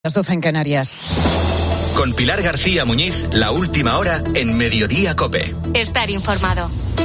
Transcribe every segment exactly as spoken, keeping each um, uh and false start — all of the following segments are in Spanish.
Las doce en Canarias. Con Pilar García Muñiz, la última hora en Mediodía COPE. Estar informado.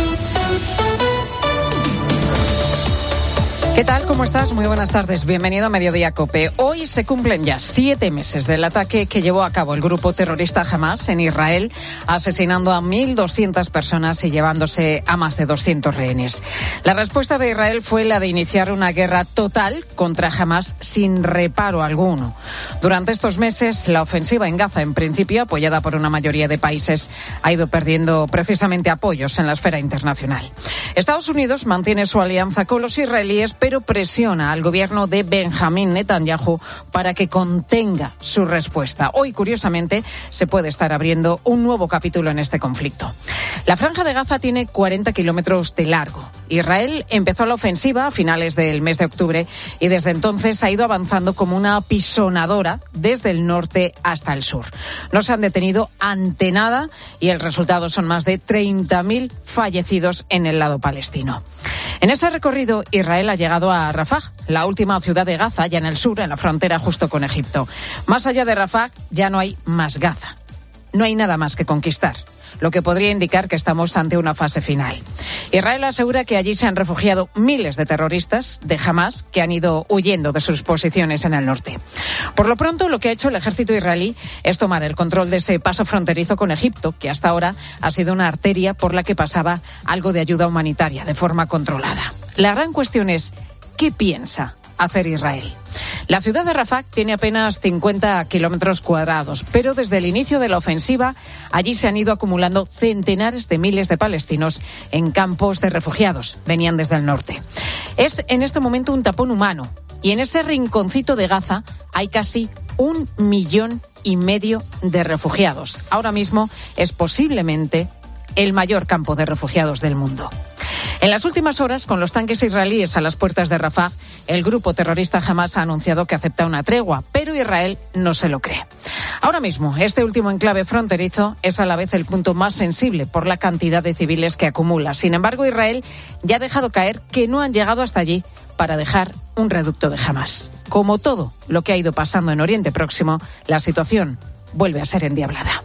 ¿Qué tal? ¿Cómo estás? Muy buenas tardes. Bienvenido a Mediodía COPE. Hoy se cumplen ya siete meses del ataque que llevó a cabo el grupo terrorista Hamás en Israel, asesinando a mil doscientas personas y llevándose a más de doscientos rehenes. La respuesta de Israel fue la de iniciar una guerra total contra Hamás sin reparo alguno. Durante estos meses, la ofensiva en Gaza, en principio apoyada por una mayoría de países, ha ido perdiendo precisamente apoyos en la esfera internacional. Estados Unidos mantiene su alianza con los israelíes, pero presiona al gobierno de Benjamín Netanyahu para que contenga su respuesta. Hoy, curiosamente, se puede estar abriendo un nuevo capítulo en este conflicto. La Franja de Gaza tiene cuarenta kilómetros de largo. Israel empezó la ofensiva a finales del mes de octubre y desde entonces ha ido avanzando como una apisonadora desde el norte hasta el sur. No se han detenido ante nada y el resultado son más de treinta mil fallecidos en el lado palestino. En ese recorrido, Israel ha llegado a Rafah, la última ciudad de Gaza, ya en el sur, en la frontera justo con Egipto. Más allá de Rafah, ya no hay más Gaza. No hay nada más que conquistar, lo que podría indicar que estamos ante una fase final. Israel asegura que allí se han refugiado miles de terroristas de Hamás que han ido huyendo de sus posiciones en el norte. Por lo pronto, lo que ha hecho el ejército israelí es tomar el control de ese paso fronterizo con Egipto, que hasta ahora ha sido una arteria por la que pasaba algo de ayuda humanitaria de forma controlada. La gran cuestión es, ¿qué piensa hacer Israel? La ciudad de Rafah tiene apenas cincuenta kilómetros cuadrados, pero desde el inicio de la ofensiva allí se han ido acumulando centenares de miles de palestinos en campos de refugiados. Venían desde el norte. Es en este momento un tapón humano y en ese rinconcito de Gaza hay casi un millón y medio de refugiados. Ahora mismo es posiblemente el mayor campo de refugiados del mundo. En las últimas horas, con los tanques israelíes a las puertas de Rafah, el grupo terrorista Hamás ha anunciado que acepta una tregua, pero Israel no se lo cree. Ahora mismo, este último enclave fronterizo es a la vez el punto más sensible por la cantidad de civiles que acumula. Sin embargo, Israel ya ha dejado caer que no han llegado hasta allí para dejar un reducto de Hamás. Como todo lo que ha ido pasando en Oriente Próximo, la situación vuelve a ser endiablada.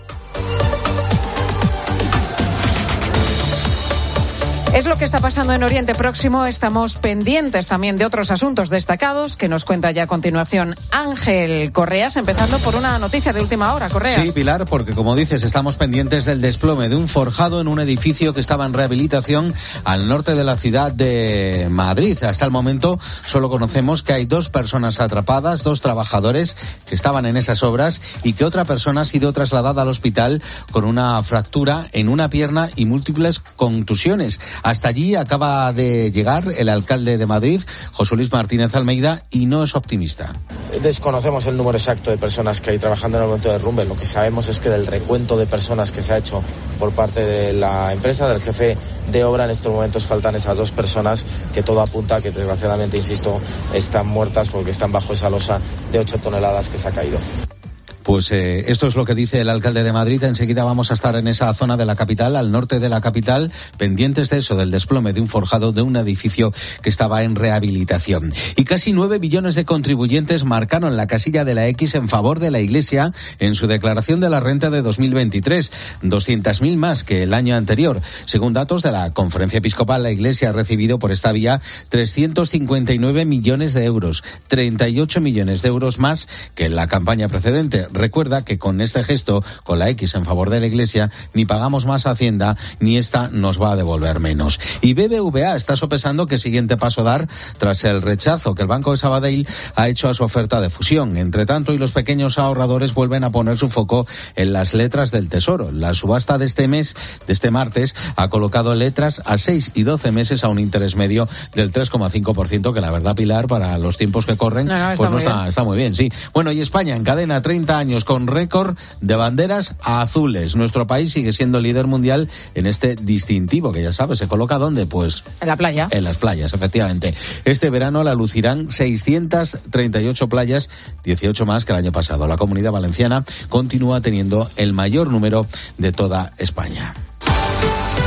Es lo que está pasando en Oriente Próximo. Estamos pendientes también de otros asuntos destacados que nos cuenta ya a continuación Ángel Correas, empezando por una noticia de última hora. Correas. Sí, Pilar, porque como dices, estamos pendientes del desplome de un forjado en un edificio que estaba en rehabilitación al norte de la ciudad de Madrid. Hasta el momento solo conocemos que hay dos personas atrapadas, dos trabajadores que estaban en esas obras y que otra persona ha sido trasladada al hospital con una fractura en una pierna y múltiples contusiones. Hasta allí acaba de llegar el alcalde de Madrid, José Luis Martínez Almeida, y no es optimista. Desconocemos el número exacto de personas que hay trabajando en el momento del derrumbe. Lo que sabemos es que del recuento de personas que se ha hecho por parte de la empresa, del jefe de obra, en estos momentos faltan esas dos personas que todo apunta a que, desgraciadamente, insisto, están muertas porque están bajo esa losa de ocho toneladas que se ha caído. Pues eh, esto es lo que dice el alcalde de Madrid. Enseguida vamos a estar en esa zona de la capital, al norte de la capital, pendientes de eso, del desplome de un forjado de un edificio que estaba en rehabilitación. Y casi nueve millones de contribuyentes marcaron la casilla de la X en favor de la Iglesia en su declaración de la renta de dos mil veintitrés, doscientos mil más que el año anterior. Según datos de la Conferencia Episcopal, la Iglesia ha recibido por esta vía trescientos cincuenta y nueve millones de euros, treinta y ocho millones de euros más que en la campaña precedente. Recuerda que con este gesto, con la X en favor de la Iglesia, ni pagamos más a Hacienda, ni esta nos va a devolver menos. Y B B V A está sopesando qué siguiente paso dar tras el rechazo que el Banco de Sabadell ha hecho a su oferta de fusión. Entre tanto, y los pequeños ahorradores vuelven a poner su foco en las letras del Tesoro. La subasta de este mes, de este martes, ha colocado letras a seis y doce meses a un interés medio del tres coma cinco por ciento, que la verdad, Pilar, para los tiempos que corren, no, no, pues no está, está muy bien, sí. Bueno, y España encadena treinta años con récord de banderas azules. Nuestro país sigue siendo líder mundial en este distintivo, que ya sabes, ¿se coloca dónde? Pues en la playa. En las playas, efectivamente. Este verano la lucirán seiscientas treinta y ocho playas, dieciocho más que el año pasado. La Comunidad Valenciana continúa teniendo el mayor número de toda España.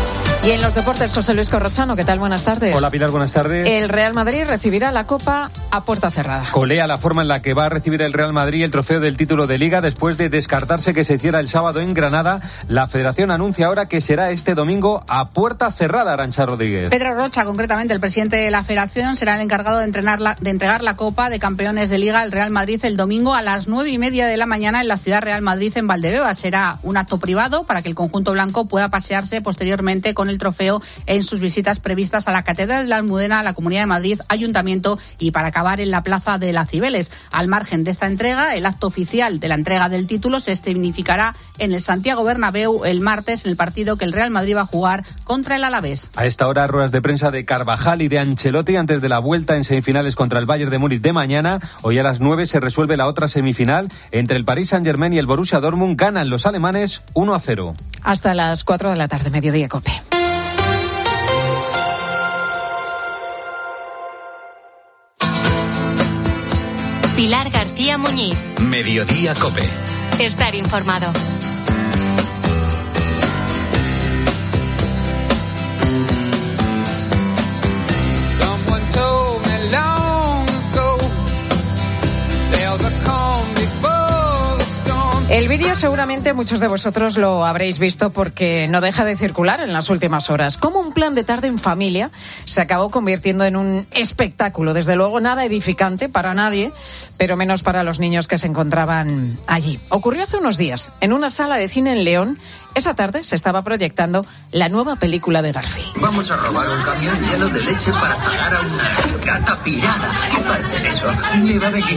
Y en los deportes, José Luis Corrochano, ¿qué tal? Buenas tardes. Hola Pilar, buenas tardes. El Real Madrid recibirá la Copa a puerta cerrada. Colea la forma en la que va a recibir el Real Madrid el trofeo del título de Liga después de descartarse que se hiciera el sábado en Granada. La Federación anuncia ahora que será este domingo a puerta cerrada, Arantxa Rodríguez. Pedro Rocha, concretamente el presidente de la Federación, será el encargado de, entrenar la, de entregar la Copa de Campeones de Liga al Real Madrid el domingo a las nueve y media de la mañana en la ciudad Real Madrid en Valdebebas. Será un acto privado para que el conjunto blanco pueda pasearse posteriormente con el trofeo en sus visitas previstas a la Catedral de la Almudena, a la Comunidad de Madrid, Ayuntamiento y para acabar en la Plaza de las Cibeles. Al margen de esta entrega, el acto oficial de la entrega del título se escenificará en el Santiago Bernabéu el martes en el partido que el Real Madrid va a jugar contra el Alavés. A esta hora, ruedas de prensa de Carvajal y de Ancelotti antes de la vuelta en semifinales contra el Bayern de Múnich de mañana. Hoy a las nueve se resuelve la otra semifinal entre el Paris Saint-Germain y el Borussia Dortmund. Ganan los alemanes uno a cero. Hasta las cuatro de la tarde, Mediodía Cope. Pilar García Muñiz. Mediodía Cope. Estar informado. El vídeo seguramente muchos de vosotros lo habréis visto porque no deja de circular en las últimas horas. Como un plan de tarde en familia se acabó convirtiendo en un espectáculo. Desde luego nada edificante para nadie, pero menos para los niños que se encontraban allí. Ocurrió hace unos días en una sala de cine en León. Esa tarde se estaba proyectando la nueva película de Garfield. Vamos a robar un camión lleno de leche para pagar a una gata pirada. ¿Qué parte de eso? Me va a venir.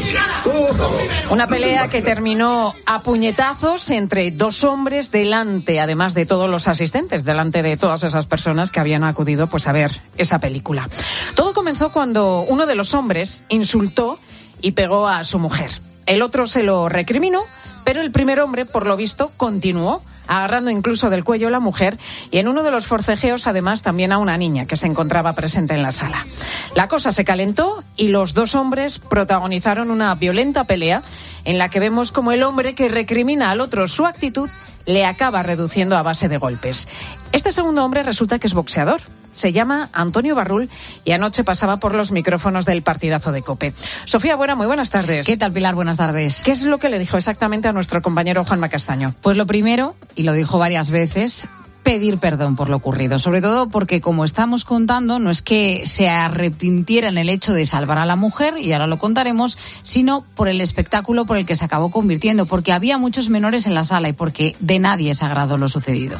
Una pelea que terminó a puñetazos entre dos hombres delante, además de todos los asistentes, delante de todas esas personas que habían acudido pues a ver esa película. Todo comenzó cuando uno de los hombres insultó y pegó a su mujer. El otro se lo recriminó, pero el primer hombre, por lo visto, continuó agarrando incluso del cuello a la mujer y en uno de los forcejeos además también a una niña que se encontraba presente en la sala. La cosa se calentó y los dos hombres protagonizaron una violenta pelea en la que vemos como el hombre que recrimina al otro su actitud le acaba reduciendo a base de golpes. Este segundo hombre resulta que es boxeador. Se llama Antonio Barrul y anoche pasaba por los micrófonos del partidazo de COPE. Sofía Buera, muy buenas tardes. ¿Qué tal, Pilar? Buenas tardes. ¿Qué es lo que le dijo exactamente a nuestro compañero Juanma Castaño? Pues lo primero, y lo dijo varias veces, pedir perdón por lo ocurrido. Sobre todo porque, como estamos contando, no es que se arrepintiera en el hecho de salvar a la mujer, y ahora lo contaremos, sino por el espectáculo por el que se acabó convirtiendo, porque había muchos menores en la sala y porque de nadie es agrado lo sucedido.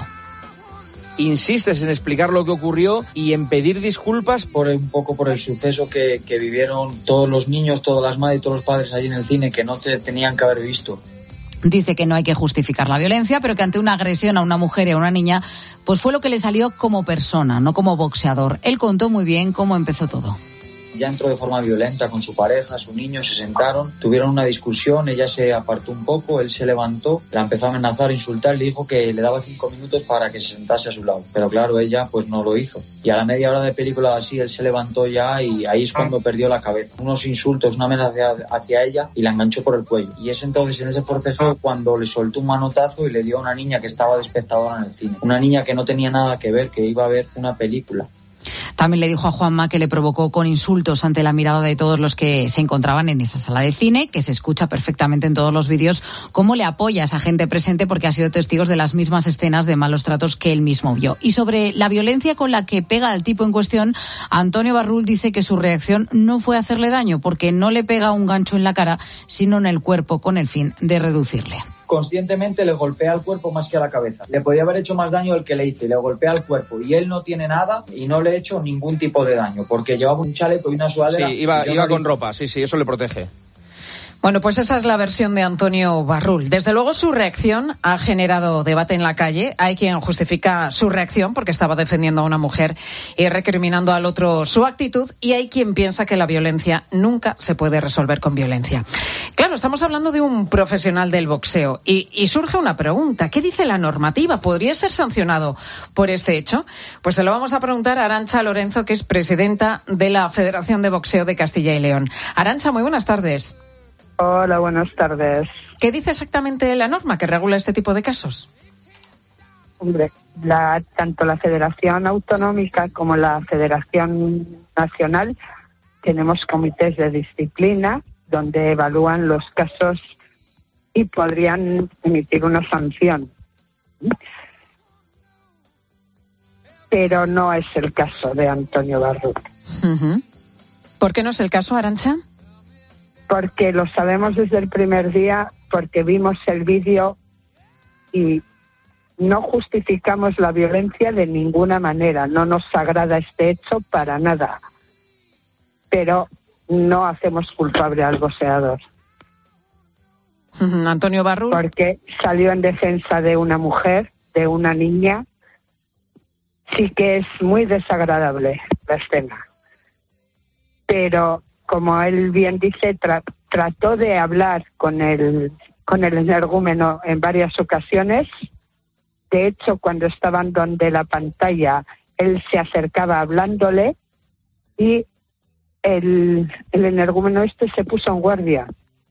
Insistes en explicar lo que ocurrió y en pedir disculpas por un poco por el suceso que, que vivieron todos los niños, todas las madres y todos los padres allí en el cine que no te tenían que haber visto. Dice que no hay que justificar la violencia, pero que ante una agresión a una mujer y a una niña, pues fue lo que le salió como persona, no como boxeador. Él contó muy bien cómo empezó todo. Ya entró de forma violenta con su pareja, su niño, se sentaron, tuvieron una discusión, ella se apartó un poco, él se levantó, la empezó a amenazar, a insultar, le dijo que le daba cinco minutos para que se sentase a su lado. Pero claro, ella pues no lo hizo. Y a la media hora de película así, él se levantó ya y ahí es cuando perdió la cabeza. Unos insultos, una amenaza hacia ella y la enganchó por el cuello. Y es entonces en ese forcejeo cuando le soltó un manotazo y le dio a una niña que estaba de espectadora en el cine. Una niña que no tenía nada que ver, que iba a ver una película. También le dijo a Juanma que le provocó con insultos ante la mirada de todos los que se encontraban en esa sala de cine, que se escucha perfectamente en todos los vídeos, cómo le apoya a esa gente presente porque ha sido testigos de las mismas escenas de malos tratos que él mismo vio. Y sobre la violencia con la que pega al tipo en cuestión, Antonio Barrul dice que su reacción no fue hacerle daño porque no le pega un gancho en la cara, sino en el cuerpo con el fin de reducirle. Conscientemente le golpea al cuerpo más que a la cabeza. Le podía haber hecho más daño del que le hice, le golpea al cuerpo y él no tiene nada y no le he hecho ningún tipo de daño porque llevaba un chaleco y una sudadera. Sí, iba, iba no con le... ropa, sí, sí, eso le protege. Bueno, pues esa es la versión de Antonio Barrul. Desde luego su reacción ha generado debate en la calle. Hay quien justifica su reacción porque estaba defendiendo a una mujer y recriminando al otro su actitud, y hay quien piensa que la violencia nunca se puede resolver con violencia. Claro, estamos hablando de un profesional del boxeo y, y surge una pregunta. ¿Qué dice la normativa? ¿Podría ser sancionado por este hecho? Pues se lo vamos a preguntar a Arantxa Lorenzo, que es presidenta de la Federación de Boxeo de Castilla y León. Arantxa, muy buenas tardes. Hola, buenas tardes. ¿Qué dice exactamente la norma que regula este tipo de casos? Hombre, la, tanto la Federación Autonómica como la Federación Nacional tenemos comités de disciplina donde evalúan los casos y podrían emitir una sanción. Pero no es el caso de Antonio Barrul. Uh-huh. ¿Por qué no es el caso, Arantxa? Porque lo sabemos desde el primer día, porque vimos el vídeo y no justificamos la violencia de ninguna manera. No nos agrada este hecho para nada. Pero no hacemos culpable al boxeador. Uh-huh. Antonio Barrul. Porque salió en defensa de una mujer, de una niña. Sí que es muy desagradable la escena. Pero, como él bien dice, tra- trató de hablar con el, con el energúmeno en varias ocasiones. De hecho, cuando estaban donde la pantalla, él se acercaba hablándole y el, el energúmeno este se puso en guardia.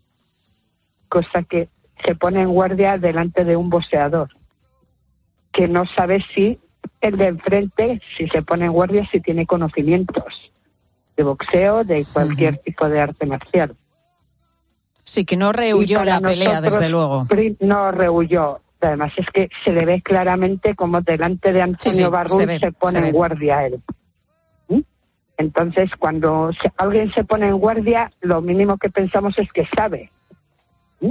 Cosa que se pone en guardia delante de un boxeador, que no sabe si el de enfrente, si se pone en guardia, si tiene conocimientos de boxeo, de cualquier uh-huh. tipo de arte marcial. Sí, que no rehuyó la pelea, desde luego. No rehuyó. Además, es que se le ve claramente como delante de Antonio sí, sí, Barrul se, ve, se pone se en guardia él. ¿Mm? Entonces, cuando se, alguien se pone en guardia, lo mínimo que pensamos es que sabe. ¿Mm?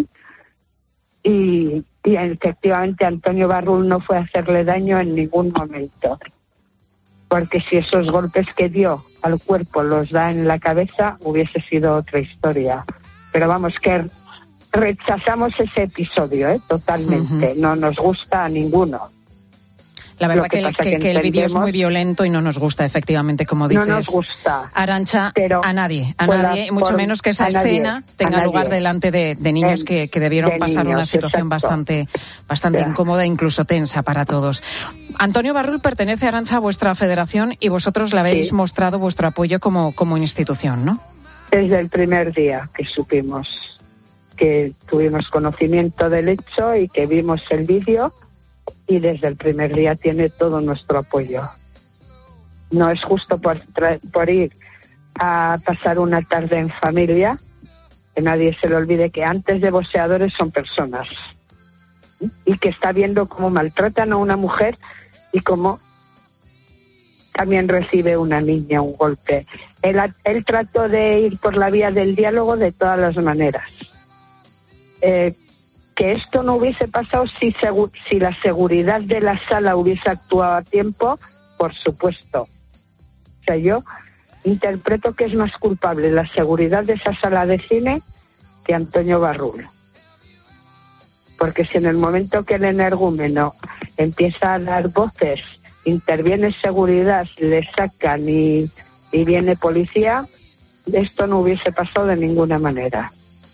Y, y efectivamente Antonio Barrul no fue a hacerle daño en ningún momento. Porque si esos golpes que dio al cuerpo los da en la cabeza, hubiese sido otra historia. Pero vamos, que rechazamos ese episodio, ¿eh? Totalmente. Uh-huh. No nos gusta a ninguno. La verdad que, que, que, que, que el vídeo es muy violento y no nos gusta, efectivamente, como dices. No nos gusta. Arantxa, pero a nadie, a nadie, la, mucho por, menos que esa escena nadie, tenga lugar delante de, de niños en, que, que debieron de pasar niños, una situación exacto. bastante, bastante yeah. incómoda, incluso tensa para todos. Antonio Barrul pertenece, Arantxa, a vuestra federación y vosotros le habéis sí. mostrado vuestro apoyo como, como institución, ¿no? Desde el primer día que supimos, que tuvimos conocimiento del hecho y que vimos el vídeo, y desde el primer día tiene todo nuestro apoyo. No es justo por, tra- por ir a pasar una tarde en familia, que nadie se le olvide que antes de boxeadores son personas, ¿sí? Y que está viendo cómo maltratan a una mujer y cómo también recibe una niña un golpe. Él, él trató de ir por la vía del diálogo de todas las maneras. Eh, que esto no hubiese pasado si, segu- si la seguridad de la sala hubiese actuado a tiempo, por supuesto. O sea, yo interpreto que es más culpable la seguridad de esa sala de cine que Antonio Barrul. Porque si en el momento que el energúmeno empieza a dar voces, interviene seguridad, le sacan y, y viene policía, esto no hubiese pasado de ninguna manera.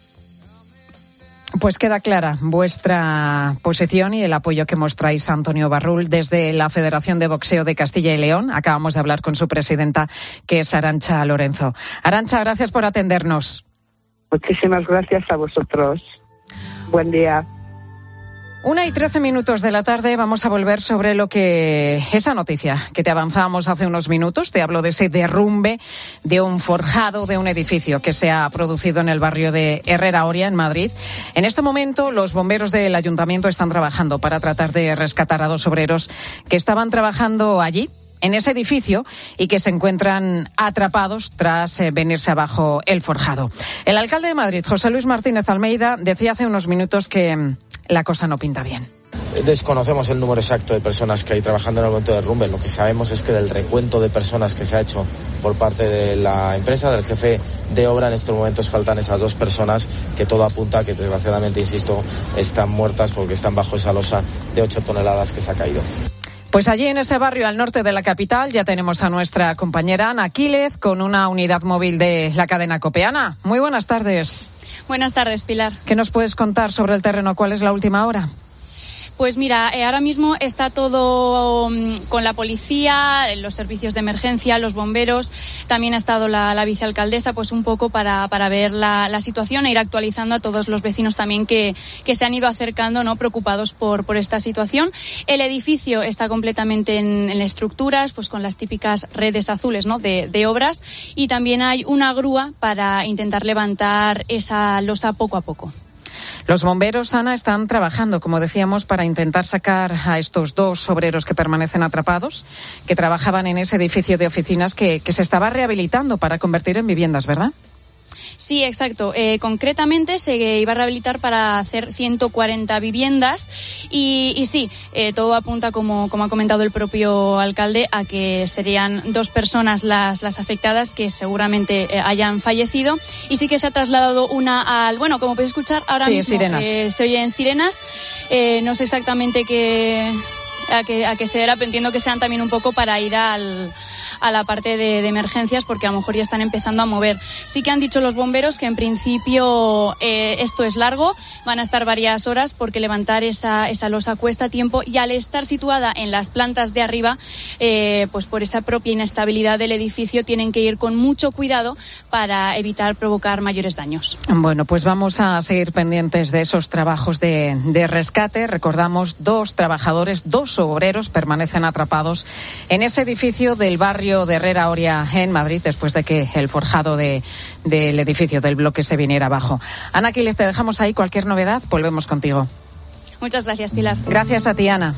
Pues queda clara vuestra posición y el apoyo que mostráis a Antonio Barrul desde la Federación de Boxeo de Castilla y León. Acabamos de hablar con su presidenta, que es Arantxa Lorenzo. Arantxa, gracias por atendernos. Muchísimas gracias a vosotros. Buen día. Una y trece minutos de la tarde, vamos a volver sobre lo que, esa noticia que te avanzábamos hace unos minutos. Te hablo de ese derrumbe de un forjado de un edificio que se ha producido en el barrio de Herrera Oria, en Madrid. En este momento, los bomberos del ayuntamiento están trabajando para tratar de rescatar a dos obreros que estaban trabajando allí, en ese edificio, y que se encuentran atrapados tras eh, venirse abajo el forjado. El alcalde de Madrid, José Luis Martínez Almeida, decía hace unos minutos que la cosa no pinta bien. Desconocemos el número exacto de personas que hay trabajando en el momento del derrumbe. Lo que sabemos es que del recuento de personas que se ha hecho por parte de la empresa, del jefe de obra, en estos momentos faltan esas dos personas que todo apunta a que, desgraciadamente, insisto, están muertas porque están bajo esa losa de ocho toneladas que se ha caído. Pues allí en ese barrio al norte de la capital ya tenemos a nuestra compañera Ana Quílez con una unidad móvil de la cadena COPE. Ana, muy buenas tardes. Buenas tardes, Pilar. ¿Qué nos puedes contar sobre el terreno? ¿Cuál es la última hora? Pues mira, eh, ahora mismo está todo um, con la policía, los servicios de emergencia, los bomberos. También ha estado la, la vicealcaldesa, pues un poco para, para ver la, la situación e ir actualizando a todos los vecinos también que, que se han ido acercando, ¿no?, preocupados por, por esta situación. El edificio está completamente en, en estructuras, pues con las típicas redes azules, ¿no?, de, de obras, y también hay una grúa para intentar levantar esa losa poco a poco. Los bomberos, Ana, están trabajando, como decíamos, para intentar sacar a estos dos obreros que permanecen atrapados, que trabajaban en ese edificio de oficinas que, que se estaba rehabilitando para convertir en viviendas, ¿verdad? Sí, exacto. Eh, concretamente se iba a rehabilitar para hacer ciento cuarenta viviendas y, y sí, eh, todo apunta, como, como ha comentado el propio alcalde, a que serían dos personas las, las afectadas que seguramente eh, hayan fallecido, y sí que se ha trasladado una al... Bueno, como podéis escuchar, ahora sí, mismo sirenas. Eh, se oyen sirenas. Eh, no sé exactamente qué... A que, a que se dera, pero entiendo que sean también un poco para ir al, a la parte de, de emergencias, porque a lo mejor ya están empezando a mover. Sí que han dicho los bomberos que en principio eh, esto es largo, van a estar varias horas, porque levantar esa, esa losa cuesta tiempo, y al estar situada en las plantas de arriba, eh, pues por esa propia inestabilidad del edificio tienen que ir con mucho cuidado para evitar provocar mayores daños. Bueno, pues vamos a seguir pendientes de esos trabajos de, de rescate. Recordamos, dos trabajadores, dos obreros permanecen atrapados en ese edificio del barrio de Herrera Oria en Madrid, después de que el forjado de, del edificio del bloque se viniera abajo. Ana Aquiles, te dejamos ahí. Cualquier novedad, volvemos contigo. Muchas gracias, Pilar. Gracias a ti, Ana.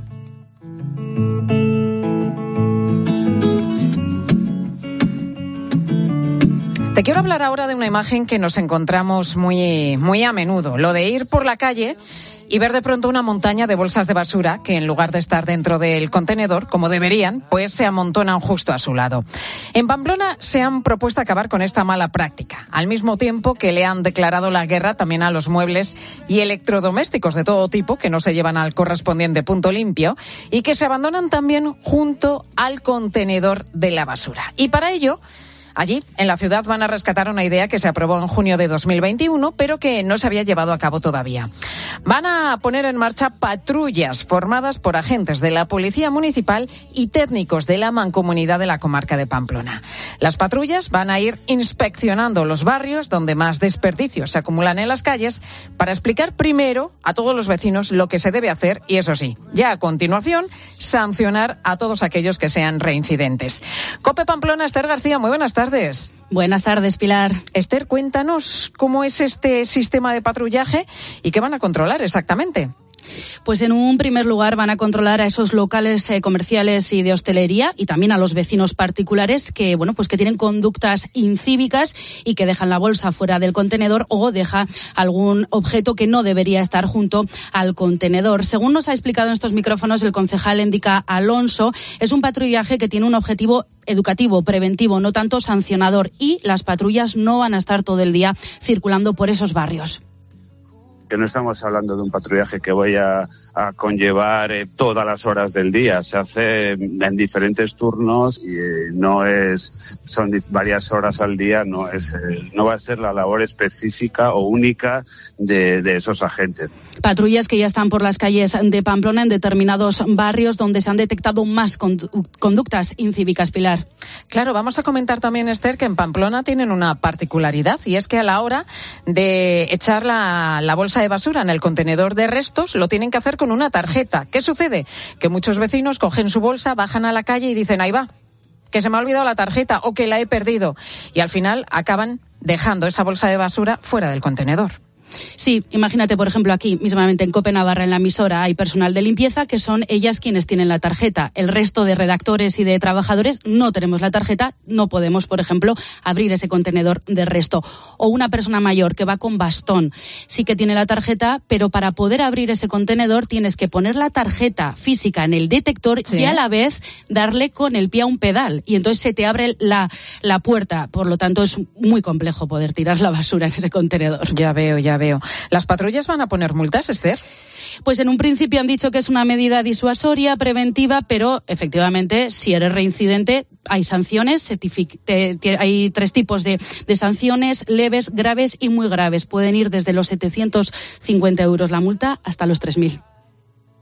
Te quiero hablar ahora de una imagen que nos encontramos muy, muy a menudo, lo de ir por la calle y ver de pronto una montaña de bolsas de basura que, en lugar de estar dentro del contenedor, como deberían, pues se amontonan justo a su lado. En Pamplona se han propuesto acabar con esta mala práctica, al mismo tiempo que le han declarado la guerra también a los muebles y electrodomésticos de todo tipo que no se llevan al correspondiente punto limpio y que se abandonan también junto al contenedor de la basura. Y para ello, allí, en la ciudad, van a rescatar una idea que se aprobó en junio de dos mil veintiuno, pero que no se había llevado a cabo todavía. Van a poner en marcha patrullas formadas por agentes de la Policía Municipal y técnicos de la Mancomunidad de la comarca de Pamplona. Las patrullas van a ir inspeccionando los barrios donde más desperdicios se acumulan en las calles para explicar primero a todos los vecinos lo que se debe hacer y, eso sí, ya a continuación, sancionar a todos aquellos que sean reincidentes. COPE Pamplona, Esther García, muy buenas tardes. Tardes. Buenas tardes, Pilar. Esther, cuéntanos cómo es este sistema de patrullaje y qué van a controlar exactamente. Pues en un primer lugar van a controlar a esos locales eh, comerciales y de hostelería, y también a los vecinos particulares que, bueno, pues que tienen conductas incívicas y que dejan la bolsa fuera del contenedor o deja algún objeto que no debería estar junto al contenedor. Según nos ha explicado en estos micrófonos el concejal Endica Alonso, es un patrullaje que tiene un objetivo educativo, preventivo, no tanto sancionador, y las patrullas no van a estar todo el día circulando por esos barrios. Que no estamos hablando de un patrullaje que vaya a conllevar eh, todas las horas del día. Se hace en diferentes turnos y eh, no es, son varias horas al día, no es, eh, no va a ser la labor específica o única de, de esos agentes. Patrullas que ya están por las calles de Pamplona en determinados barrios donde se han detectado más conductas incívicas, Pilar. Claro, vamos a comentar también, Esther, que en Pamplona tienen una particularidad, y es que a la hora de echar la, la bolsa de basura en el contenedor de restos lo tienen que hacer con una tarjeta. ¿Qué sucede? Que muchos vecinos cogen su bolsa, bajan a la calle y dicen, ahí va, que se me ha olvidado la tarjeta o que la he perdido, y al final acaban dejando esa bolsa de basura fuera del contenedor. Sí, imagínate, por ejemplo, aquí mismamente en COPE Navarra, en la emisora, hay personal de limpieza que son ellas quienes tienen la tarjeta. El resto de redactores y de trabajadores no tenemos la tarjeta, no podemos, por ejemplo, abrir ese contenedor de resto. O una persona mayor que va con bastón, sí que tiene la tarjeta, pero para poder abrir ese contenedor tienes que poner la tarjeta física en el detector, sí, y a la vez darle con el pie a un pedal, y entonces se te abre la, la puerta. Por lo tanto, es muy complejo poder tirar la basura en ese contenedor. Ya veo, ya veo. ¿Las patrullas van a poner multas, Esther? Pues en un principio han dicho que es una medida disuasoria, preventiva, pero efectivamente, si eres reincidente, hay sanciones. Te, te, hay tres tipos de, de sanciones: leves, graves y muy graves. Pueden ir desde los setecientos cincuenta euros la multa hasta los tres mil.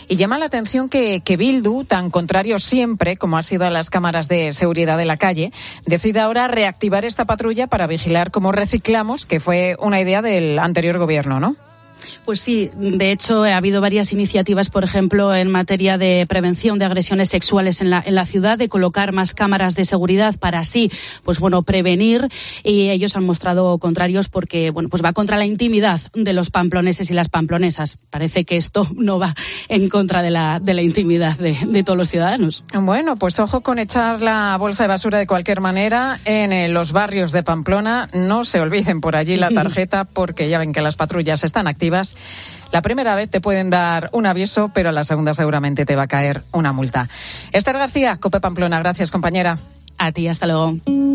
Y llama la atención que, que Bildu, tan contrario siempre como ha sido a las cámaras de seguridad de la calle, decide ahora reactivar esta patrulla para vigilar cómo reciclamos, que fue una idea del anterior gobierno, ¿no? Pues sí, de hecho ha habido varias iniciativas, por ejemplo, en materia de prevención de agresiones sexuales en la, en la ciudad, de colocar más cámaras de seguridad para así, pues bueno, prevenir, y ellos han mostrado contrarios porque, bueno, pues va contra la intimidad de los pamploneses y las pamplonesas. Parece que esto no va en contra de la, de la intimidad de, de todos los ciudadanos. Bueno, pues ojo con echar la bolsa de basura de cualquier manera en eh, los barrios de Pamplona. No se olviden por allí la tarjeta, porque ya ven que las patrullas están activas. La primera vez te pueden dar un aviso, pero la segunda seguramente te va a caer una multa. Esther García, COPE Pamplona. Gracias, compañera. A ti, hasta luego.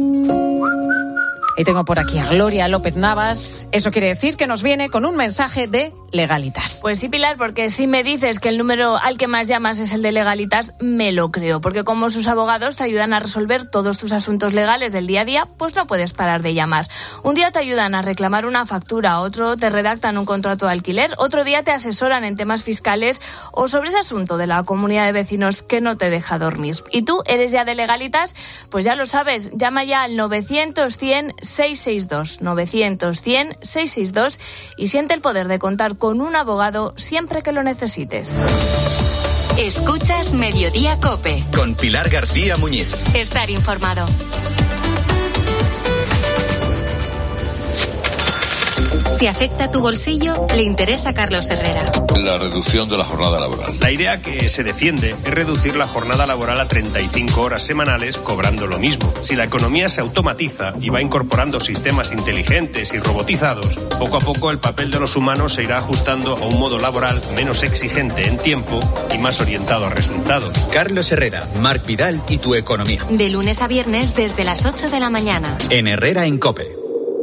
Y tengo por aquí a Gloria López Navas. Eso quiere decir que nos viene con un mensaje de Legalitas. Pues sí, Pilar, porque si me dices que el número al que más llamas es el de Legalitas, me lo creo, porque como sus abogados te ayudan a resolver todos tus asuntos legales del día a día, pues no puedes parar de llamar. Un día te ayudan a reclamar una factura, otro te redactan un contrato de alquiler, otro día te asesoran en temas fiscales o sobre ese asunto de la comunidad de vecinos que no te deja dormir. ¿Y tú eres ya de Legalitas? Pues ya lo sabes, llama ya al novecientos cien seiscientos sesenta y dos, novecientos cien seiscientos sesenta y dos y siente el poder de contar con un abogado siempre que lo necesites. Escuchas Mediodía COPE. Con Pilar García Muñiz. Estar informado. Si afecta tu bolsillo, le interesa a Carlos Herrera. La reducción de la jornada laboral. La idea que se defiende es reducir la jornada laboral a treinta y cinco horas semanales cobrando lo mismo. Si la economía se automatiza y va incorporando sistemas inteligentes y robotizados, poco a poco el papel de los humanos se irá ajustando a un modo laboral menos exigente en tiempo y más orientado a resultados. Carlos Herrera, Marc Vidal y tu economía. De lunes a viernes desde las ocho de la mañana. En Herrera en COPE.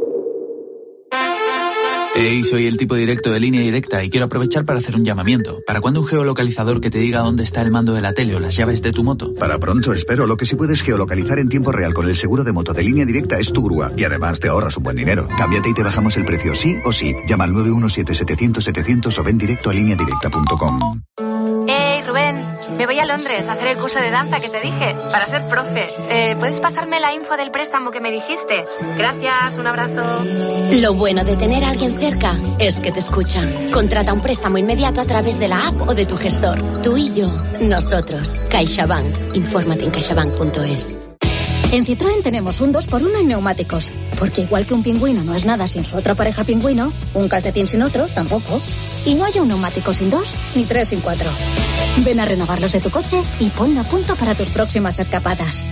Hey, soy el tipo directo de Línea Directa y quiero aprovechar para hacer un llamamiento. ¿Para cuándo un geolocalizador que te diga dónde está el mando de la tele o las llaves de tu moto? Para pronto, espero. Lo que sí puedes geolocalizar en tiempo real con el seguro de moto de Línea Directa es tu grúa. Y además te ahorras un buen dinero. Cámbiate y te bajamos el precio sí o sí. Llama al nueve uno siete setecientos setecientos o ven directo a línea directa punto com. Hey, Rubén, me voy a Londres a hacer el curso de danza que te dije, para ser profe. Eh, ¿Puedes pasarme la info del préstamo que me dijiste? Gracias, un abrazo. Lo bueno de tener a alguien cerca es que te escuchan. Contrata un préstamo inmediato a través de la app o de tu gestor. Tú y yo, nosotros. CaixaBank. Infórmate en caixabank punto es. En Citroën tenemos un dos por uno en neumáticos, porque igual que un pingüino no es nada sin su otra pareja pingüino, un calcetín sin otro tampoco. Y no hay un neumático sin dos, ni tres sin cuatro. Ven a renovarlos de tu coche y ponlo a punto para tus próximas escapadas.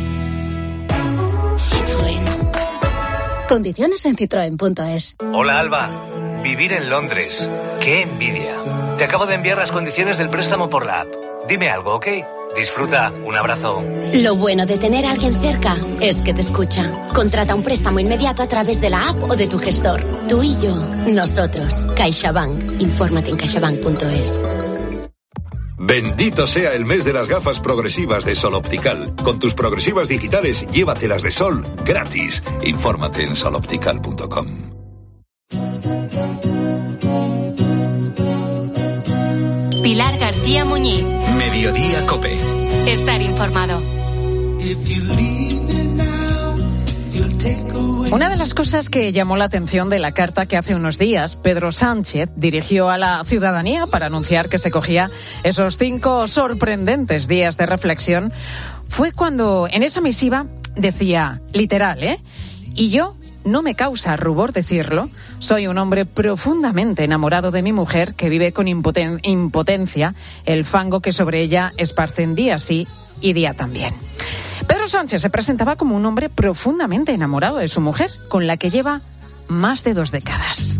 Citroën. Condiciones en citroen punto es. Hola, Alba. Vivir en Londres. ¡Qué envidia! Te acabo de enviar las condiciones del préstamo por la app. Dime algo, ¿ok? Disfruta. Un abrazo. Lo bueno de tener a alguien cerca es que te escucha. Contrata un préstamo inmediato a través de la app o de tu gestor. Tú y yo, nosotros. CaixaBank. Infórmate en caixabank punto es. Bendito sea el mes de las gafas progresivas de Sol Optical. Con tus progresivas digitales, llévatelas de sol gratis. Infórmate en sol optical punto com. Pilar García Muñiz. Mediodía COPE. Estar informado. Una de las cosas que llamó la atención de la carta que hace unos días Pedro Sánchez dirigió a la ciudadanía para anunciar que se cogía esos cinco sorprendentes días de reflexión fue cuando en esa misiva decía, literal, ¿eh? Y yo, no me causa rubor decirlo, soy un hombre profundamente enamorado de mi mujer que vive con impoten- impotencia el fango que sobre ella esparcen día sí y día también. Pedro Sánchez se presentaba como un hombre profundamente enamorado de su mujer, con la que lleva más de dos décadas.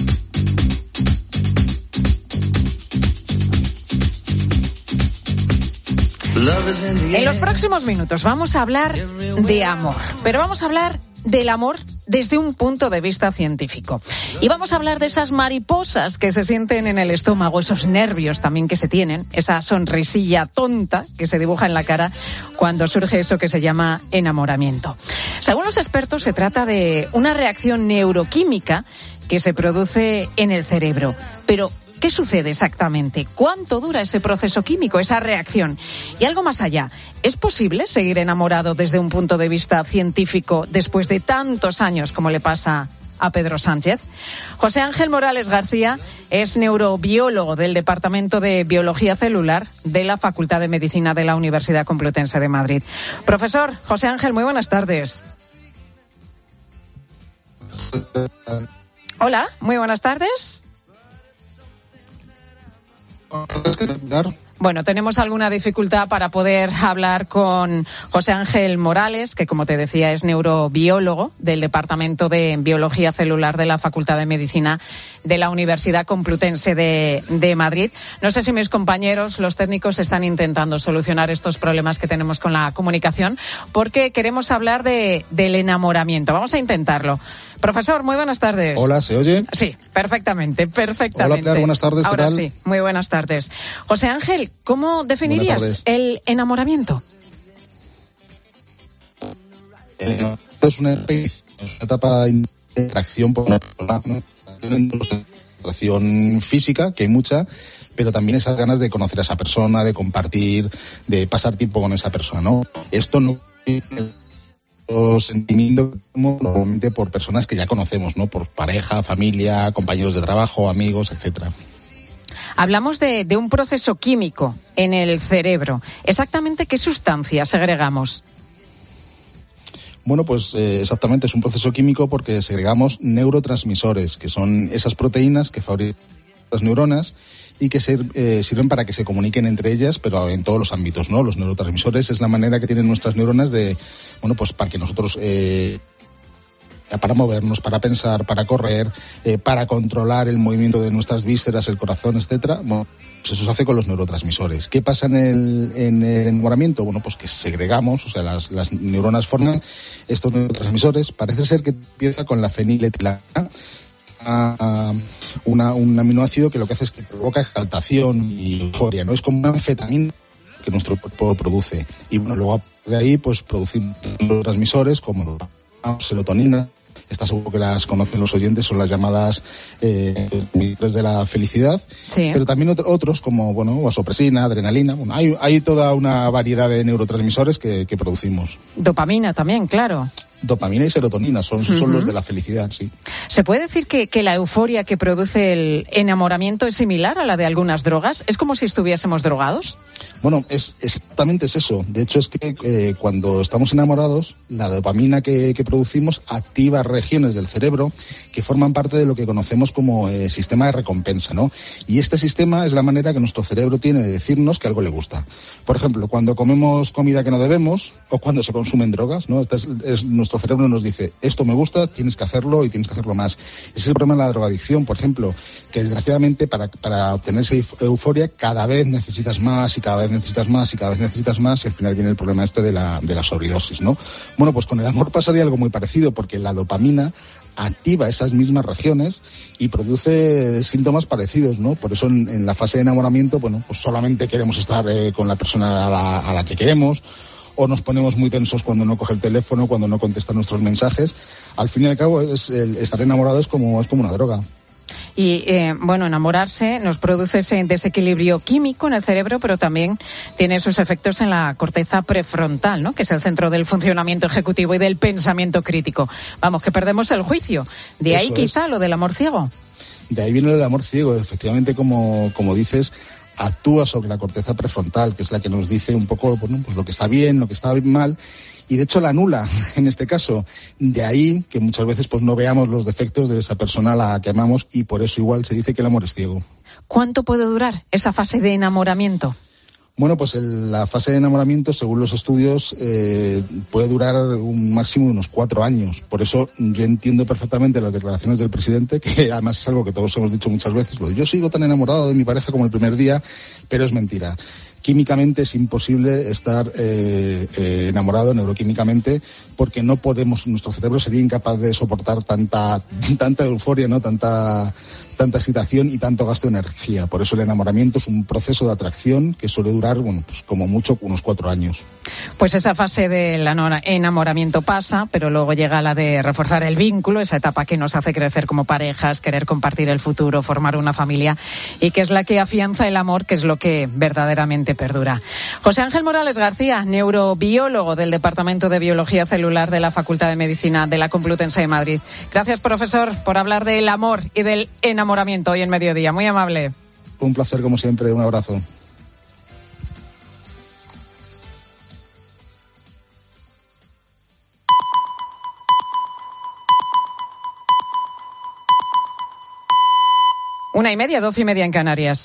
En los próximos minutos vamos a hablar de amor, pero vamos a hablar del amor desde un punto de vista científico. Y vamos a hablar de esas mariposas que se sienten en el estómago, esos nervios también que se tienen, esa sonrisilla tonta que se dibuja en la cara cuando surge eso que se llama enamoramiento. Según los expertos, se trata de una reacción neuroquímica que se produce en el cerebro. Pero ¿Qué sucede exactamente? ¿Cuánto dura ese proceso químico, esa reacción? Y algo más allá, ¿es posible seguir enamorado desde un punto de vista científico después de tantos años como le pasa a Pedro Sánchez? José Ángel Morales García es neurobiólogo del Departamento de Biología Celular de la Facultad de Medicina de la Universidad Complutense de Madrid. Profesor José Ángel, muy buenas tardes. Hola, muy buenas tardes. Bueno, tenemos alguna dificultad para poder hablar con José Ángel Morales, que como te decía es neurobiólogo del Departamento de Biología Celular de la Facultad de Medicina de la Universidad Complutense de, de Madrid. No sé si mis compañeros, los técnicos, están intentando solucionar estos problemas que tenemos con la comunicación, porque queremos hablar de, del enamoramiento. Vamos a intentarlo. Profesor, muy buenas tardes. Hola, ¿se oye? Sí, perfectamente, perfectamente. Hola, Pilar, buenas tardes, ¿qué Ahora tal? sí, muy buenas tardes. José Ángel, ¿cómo definirías el enamoramiento? Eh, es una etapa de atracción por una persona, ¿no? Atracción física, que hay mucha, pero también esas ganas de conocer a esa persona, de compartir, de pasar tiempo con esa persona, ¿no? Esto no los sentimientos normalmente por personas que ya conocemos, ¿no? Por pareja, familia, compañeros de trabajo, amigos, etcétera. Hablamos de, de un proceso químico en el cerebro. ¿Exactamente qué sustancias segregamos? Bueno, pues eh, exactamente, es un proceso químico porque segregamos neurotransmisores, que son esas proteínas que fabrican las neuronas y que ser, eh, sirven para que se comuniquen entre ellas, pero en todos los ámbitos, ¿no? Los neurotransmisores es la manera que tienen nuestras neuronas de, bueno, pues para que nosotros, eh, para movernos, para pensar, para correr, eh, para controlar el movimiento de nuestras vísceras, el corazón, etcétera. Bueno, pues eso se hace con los neurotransmisores. ¿Qué pasa en el, en el enamoramiento? Bueno, pues que segregamos, o sea, las, las neuronas forman estos neurotransmisores. Parece ser que empieza con la feniletilana, A, una, un aminoácido que lo que hace es que provoca exaltación y euforia, ¿no? Es como una anfetamina que nuestro cuerpo produce. Y bueno, luego de ahí pues producimos transmisores como serotonina. Está seguro que las conocen los oyentes, son las llamadas eh, de la felicidad. Sí. Pero también otro, otros como, bueno, vasopresina, adrenalina. Bueno, hay, hay toda una variedad de neurotransmisores que, que producimos. Dopamina también, claro. Dopamina y serotonina son, uh-huh. son los de la felicidad, sí. ¿Se puede decir que, que la euforia que produce el enamoramiento es similar a la de algunas drogas? ¿Es como si estuviésemos drogados? Bueno, es exactamente es eso. De hecho, es que eh, cuando estamos enamorados, la dopamina que, que producimos activa regiones del cerebro que forman parte de lo que conocemos como eh, sistema de recompensa, ¿no? Y este sistema es la manera que nuestro cerebro tiene de decirnos que algo le gusta. Por ejemplo, cuando comemos comida que no debemos o cuando se consumen drogas, ¿no? Este es, es nuestro Nuestro cerebro nos dice, esto me gusta, tienes que hacerlo y tienes que hacerlo más. Ese es el problema de la drogadicción, por ejemplo, que desgraciadamente para, para obtener esa euforia cada vez necesitas más y cada vez necesitas más y cada vez necesitas más y al final viene el problema este de la, de la sobredosis, ¿no? Bueno, pues con el amor pasaría algo muy parecido porque la dopamina activa esas mismas regiones y produce síntomas parecidos, ¿no? Por eso en, en la fase de enamoramiento, bueno, pues solamente queremos estar eh, con la persona a la, a la que queremos, o nos ponemos muy tensos cuando no coge el teléfono, cuando no contesta nuestros mensajes. Al fin y al cabo, es, el estar enamorado es como, es como una droga. Y, eh, bueno, enamorarse nos produce ese desequilibrio químico en el cerebro, pero también tiene sus efectos en la corteza prefrontal, ¿no? Que es el centro del funcionamiento ejecutivo y del pensamiento crítico. Vamos, que perdemos el juicio. De ahí Eso quizá es. Lo del amor ciego. De ahí viene lo del amor ciego. Efectivamente, como, como dices, actúa sobre la corteza prefrontal, que es la que nos dice un poco, bueno, pues lo que está bien, lo que está mal, y de hecho la anula en este caso. De ahí que muchas veces pues no veamos los defectos de esa persona a la que amamos y por eso igual se dice que el amor es ciego. ¿Cuánto puede durar esa fase de enamoramiento? Bueno, pues el, la fase de enamoramiento, según los estudios, eh, puede durar un máximo de unos cuatro años. Por eso yo entiendo perfectamente las declaraciones del presidente, que además es algo que todos hemos dicho muchas veces, lo de yo sigo tan enamorado de mi pareja como el primer día, pero es mentira. químicamente es imposible estar eh, eh, enamorado neuroquímicamente, porque no podemos, nuestro cerebro sería incapaz de soportar tanta tanta euforia, ¿no? Tanta tanta excitación y tanto gasto de energía. Por eso el enamoramiento es un proceso de atracción que suele durar, bueno, pues como mucho unos cuatro años. Pues esa fase del enamoramiento pasa, pero luego llega la de reforzar el vínculo, esa etapa que nos hace crecer como parejas, querer compartir el futuro, formar una familia, y que es la que afianza el amor, que es lo que verdaderamente perdura. José Ángel Morales García, neurobiólogo del Departamento de Biología Celular de la Facultad de Medicina de la Complutense de Madrid. Gracias, profesor, por hablar del amor y del enamoramiento hoy en Mediodía. Muy amable. Un placer, como siempre. Un abrazo. Una y media, doce y media en Canarias.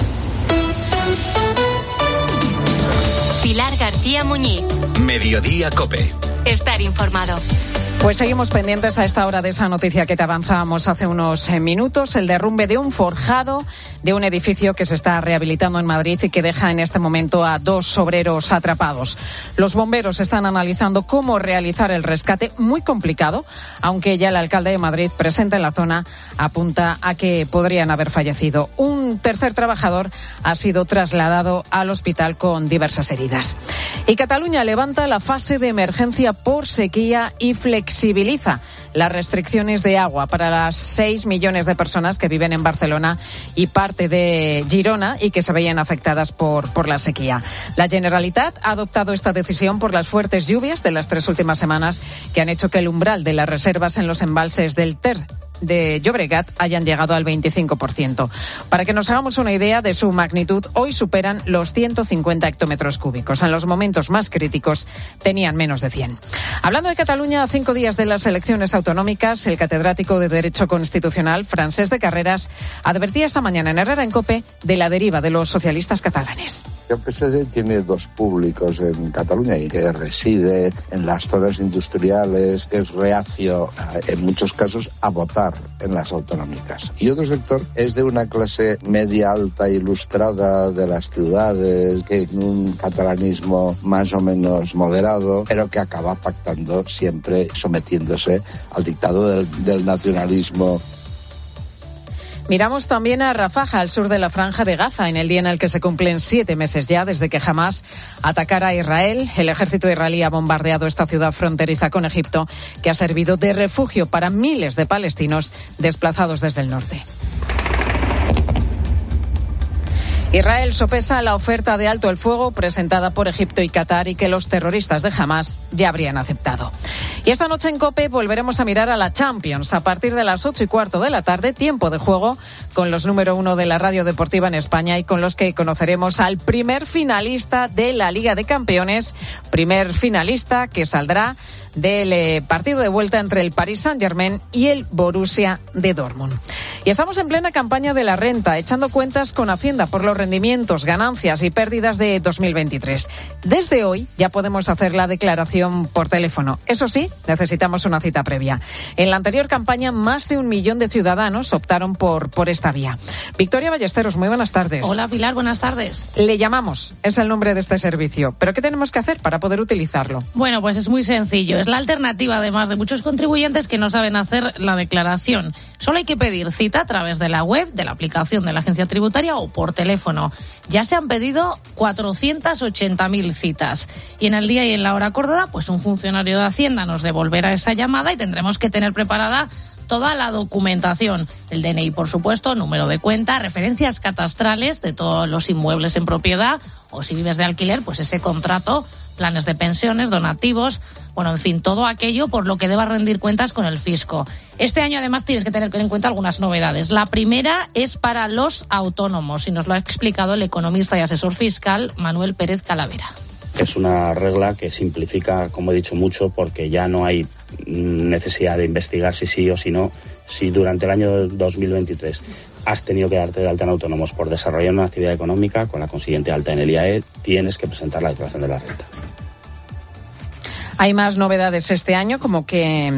Pilar García Muñiz. Mediodía COPE. Estar informado. Pues seguimos pendientes a esta hora de esa noticia que te avanzábamos hace unos minutos, el derrumbe de un forjado de un edificio que se está rehabilitando en Madrid y que deja en este momento a dos obreros atrapados. Los bomberos están analizando cómo realizar el rescate, muy complicado, aunque ya el alcalde de Madrid, presente en la zona, apunta a que podrían haber fallecido. Un tercer trabajador ha sido trasladado al hospital con diversas heridas. Y Cataluña levanta la fase de emergencia por sequía y flexibiliza las restricciones de agua para las seis millones de personas que viven en Barcelona y parte de Girona y que se veían afectadas por, por la sequía. La Generalitat ha adoptado esta decisión por las fuertes lluvias de las tres últimas semanas que han hecho que el umbral de las reservas en los embalses del Ter de Llobregat hayan llegado al veinticinco por ciento. Para que nos hagamos una idea de su magnitud, hoy superan los ciento cincuenta hectómetros cúbicos. En los momentos más críticos tenían menos de cien. Hablando de Cataluña, a cinco días de las elecciones autonómicas, el catedrático de Derecho Constitucional, Francesc de Carreras, advertía esta mañana en Herrera en COPE de la deriva de los socialistas catalanes. El P S D tiene dos públicos en Cataluña, y que reside en las zonas industriales, que es reacio en muchos casos a votar en las autonómicas. Y otro sector es de una clase media alta ilustrada de las ciudades, que en un catalanismo más o menos moderado, pero que acaba pactando siempre, sometiéndose al dictado del, del nacionalismo. Miramos también a Rafah, al sur de la Franja de Gaza, en el día en el que se cumplen siete meses ya desde que Hamás atacara a Israel. El ejército israelí ha bombardeado esta ciudad fronteriza con Egipto, que ha servido de refugio para miles de palestinos desplazados desde el norte. Israel sopesa la oferta de alto el fuego presentada por Egipto y Qatar y que los terroristas de Hamás ya habrían aceptado. Y esta noche en COPE volveremos a mirar a la Champions a partir de las ocho y cuarto de la tarde, tiempo de juego con los número uno de la radio deportiva en España y con los que conoceremos al primer finalista de la Liga de Campeones, primer finalista que saldrá del eh, partido de vuelta entre el Paris Saint-Germain y el Borussia de Dortmund. Y estamos en plena campaña de la renta, echando cuentas con Hacienda por los rendimientos, ganancias y pérdidas de dos mil veintitrés. Desde hoy ya podemos hacer la declaración por teléfono. Eso sí, necesitamos una cita previa. En la anterior campaña, más de un millón de ciudadanos optaron por, por esta vía. Victoria Ballesteros, muy buenas tardes. Hola, Pilar, buenas tardes. Le llamamos, es el nombre de este servicio. ¿Pero qué tenemos que hacer para poder utilizarlo? Bueno, pues es muy sencillo. Es la alternativa, además, de muchos contribuyentes que no saben hacer la declaración. Solo hay que pedir cita a través de la web, de la aplicación de la agencia tributaria o por teléfono. Ya se han pedido cuatrocientas ochenta mil citas. Y en el día y en la hora acordada, pues un funcionario de Hacienda nos devolverá esa llamada y tendremos que tener preparada toda la documentación, el D N I, por supuesto, número de cuenta, referencias catastrales de todos los inmuebles en propiedad, o si vives de alquiler, pues ese contrato, planes de pensiones, donativos, bueno, en fin, todo aquello por lo que debas rendir cuentas con el fisco. Este año, además, tienes que tener en cuenta algunas novedades. La primera es para los autónomos, y nos lo ha explicado el economista y asesor fiscal Manuel Pérez Calavera. Es una regla que simplifica, como he dicho, mucho, porque ya no hay necesidad de investigar si sí o si no. Si durante el año dos mil veintitrés has tenido que darte de alta en autónomos por desarrollar una actividad económica, con la consiguiente alta en el I A E, tienes que presentar la declaración de la renta. Hay más novedades este año, como que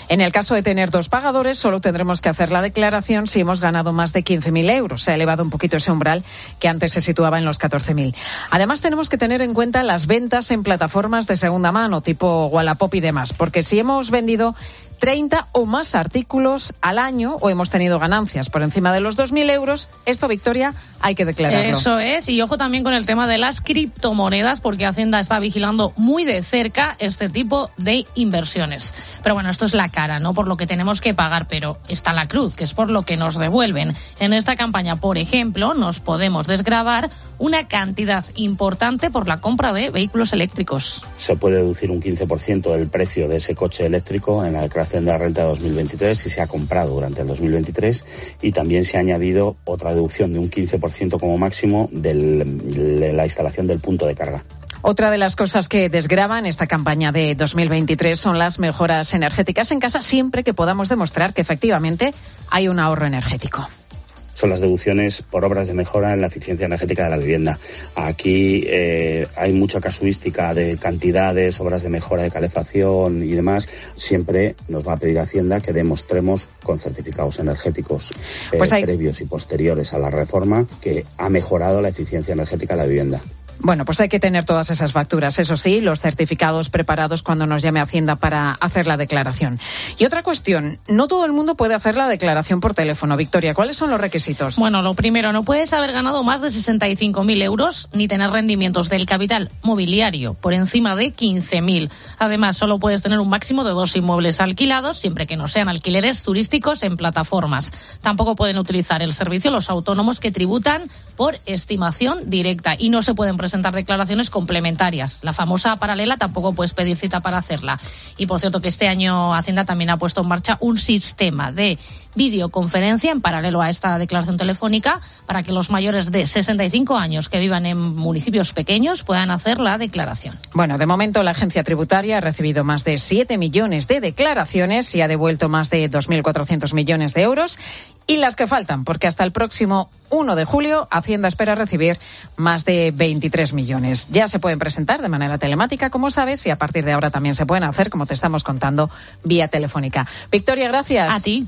En el caso de tener dos pagadores, solo tendremos que hacer la declaración si hemos ganado más de quince mil euros. Se ha elevado un poquito ese umbral que antes se situaba en los catorce mil. Además, tenemos que tener en cuenta las ventas en plataformas de segunda mano, tipo Wallapop y demás, porque si hemos vendido treinta o más artículos al año o hemos tenido ganancias por encima de los dos mil euros, esto, Victoria, hay que declararlo. Eso es, y ojo también con el tema de las criptomonedas, porque Hacienda está vigilando muy de cerca este tipo de inversiones. Pero bueno, esto es la cara, ¿no? Por lo que tenemos que pagar, pero está la cruz, que es por lo que nos devuelven. En esta campaña, por ejemplo, nos podemos desgravar una cantidad importante por la compra de vehículos eléctricos. Se puede deducir un quince por ciento del precio de ese coche eléctrico en la declaración de la renta de dos mil veintitrés si se ha comprado durante el dos mil veintitrés, y también se ha añadido otra deducción de un quince por ciento como máximo del, de la instalación del punto de carga. Otra de las cosas que desgravan esta campaña de dos mil veintitrés son las mejoras energéticas en casa, siempre que podamos demostrar que efectivamente hay un ahorro energético. Son las deducciones por obras de mejora en la eficiencia energética de la vivienda. Aquí eh, hay mucha casuística de cantidades, obras de mejora de calefacción y demás. Siempre nos va a pedir Hacienda que demostremos con certificados energéticos eh, pues hay... previos y posteriores a la reforma que ha mejorado la eficiencia energética de la vivienda. Bueno, pues hay que tener todas esas facturas, eso sí, los certificados preparados cuando nos llame Hacienda para hacer la declaración. Y otra cuestión, no todo el mundo puede hacer la declaración por teléfono. Victoria, ¿cuáles son los requisitos? Bueno, lo primero, no puedes haber ganado más de sesenta y cinco mil euros ni tener rendimientos del capital mobiliario por encima de quince mil. Además, solo puedes tener un máximo de dos inmuebles alquilados, siempre que no sean alquileres turísticos en plataformas. Tampoco pueden utilizar el servicio los autónomos que tributan por estimación directa y no se pueden presentar declaraciones complementarias. La famosa paralela tampoco puedes pedir cita para hacerla. Y por cierto que este año Hacienda también ha puesto en marcha un sistema de videoconferencia en paralelo a esta declaración telefónica para que los mayores de sesenta y cinco años que vivan en municipios pequeños puedan hacer la declaración. Bueno, de momento la agencia tributaria ha recibido más de siete millones de declaraciones y ha devuelto más de dos mil cuatrocientos millones de euros. Y las que faltan, porque hasta el próximo uno de julio Hacienda espera recibir más de veintitrés millones. Ya se pueden presentar de manera telemática, como sabes, y a partir de ahora también se pueden hacer, como te estamos contando, vía telefónica. Victoria, gracias. A ti.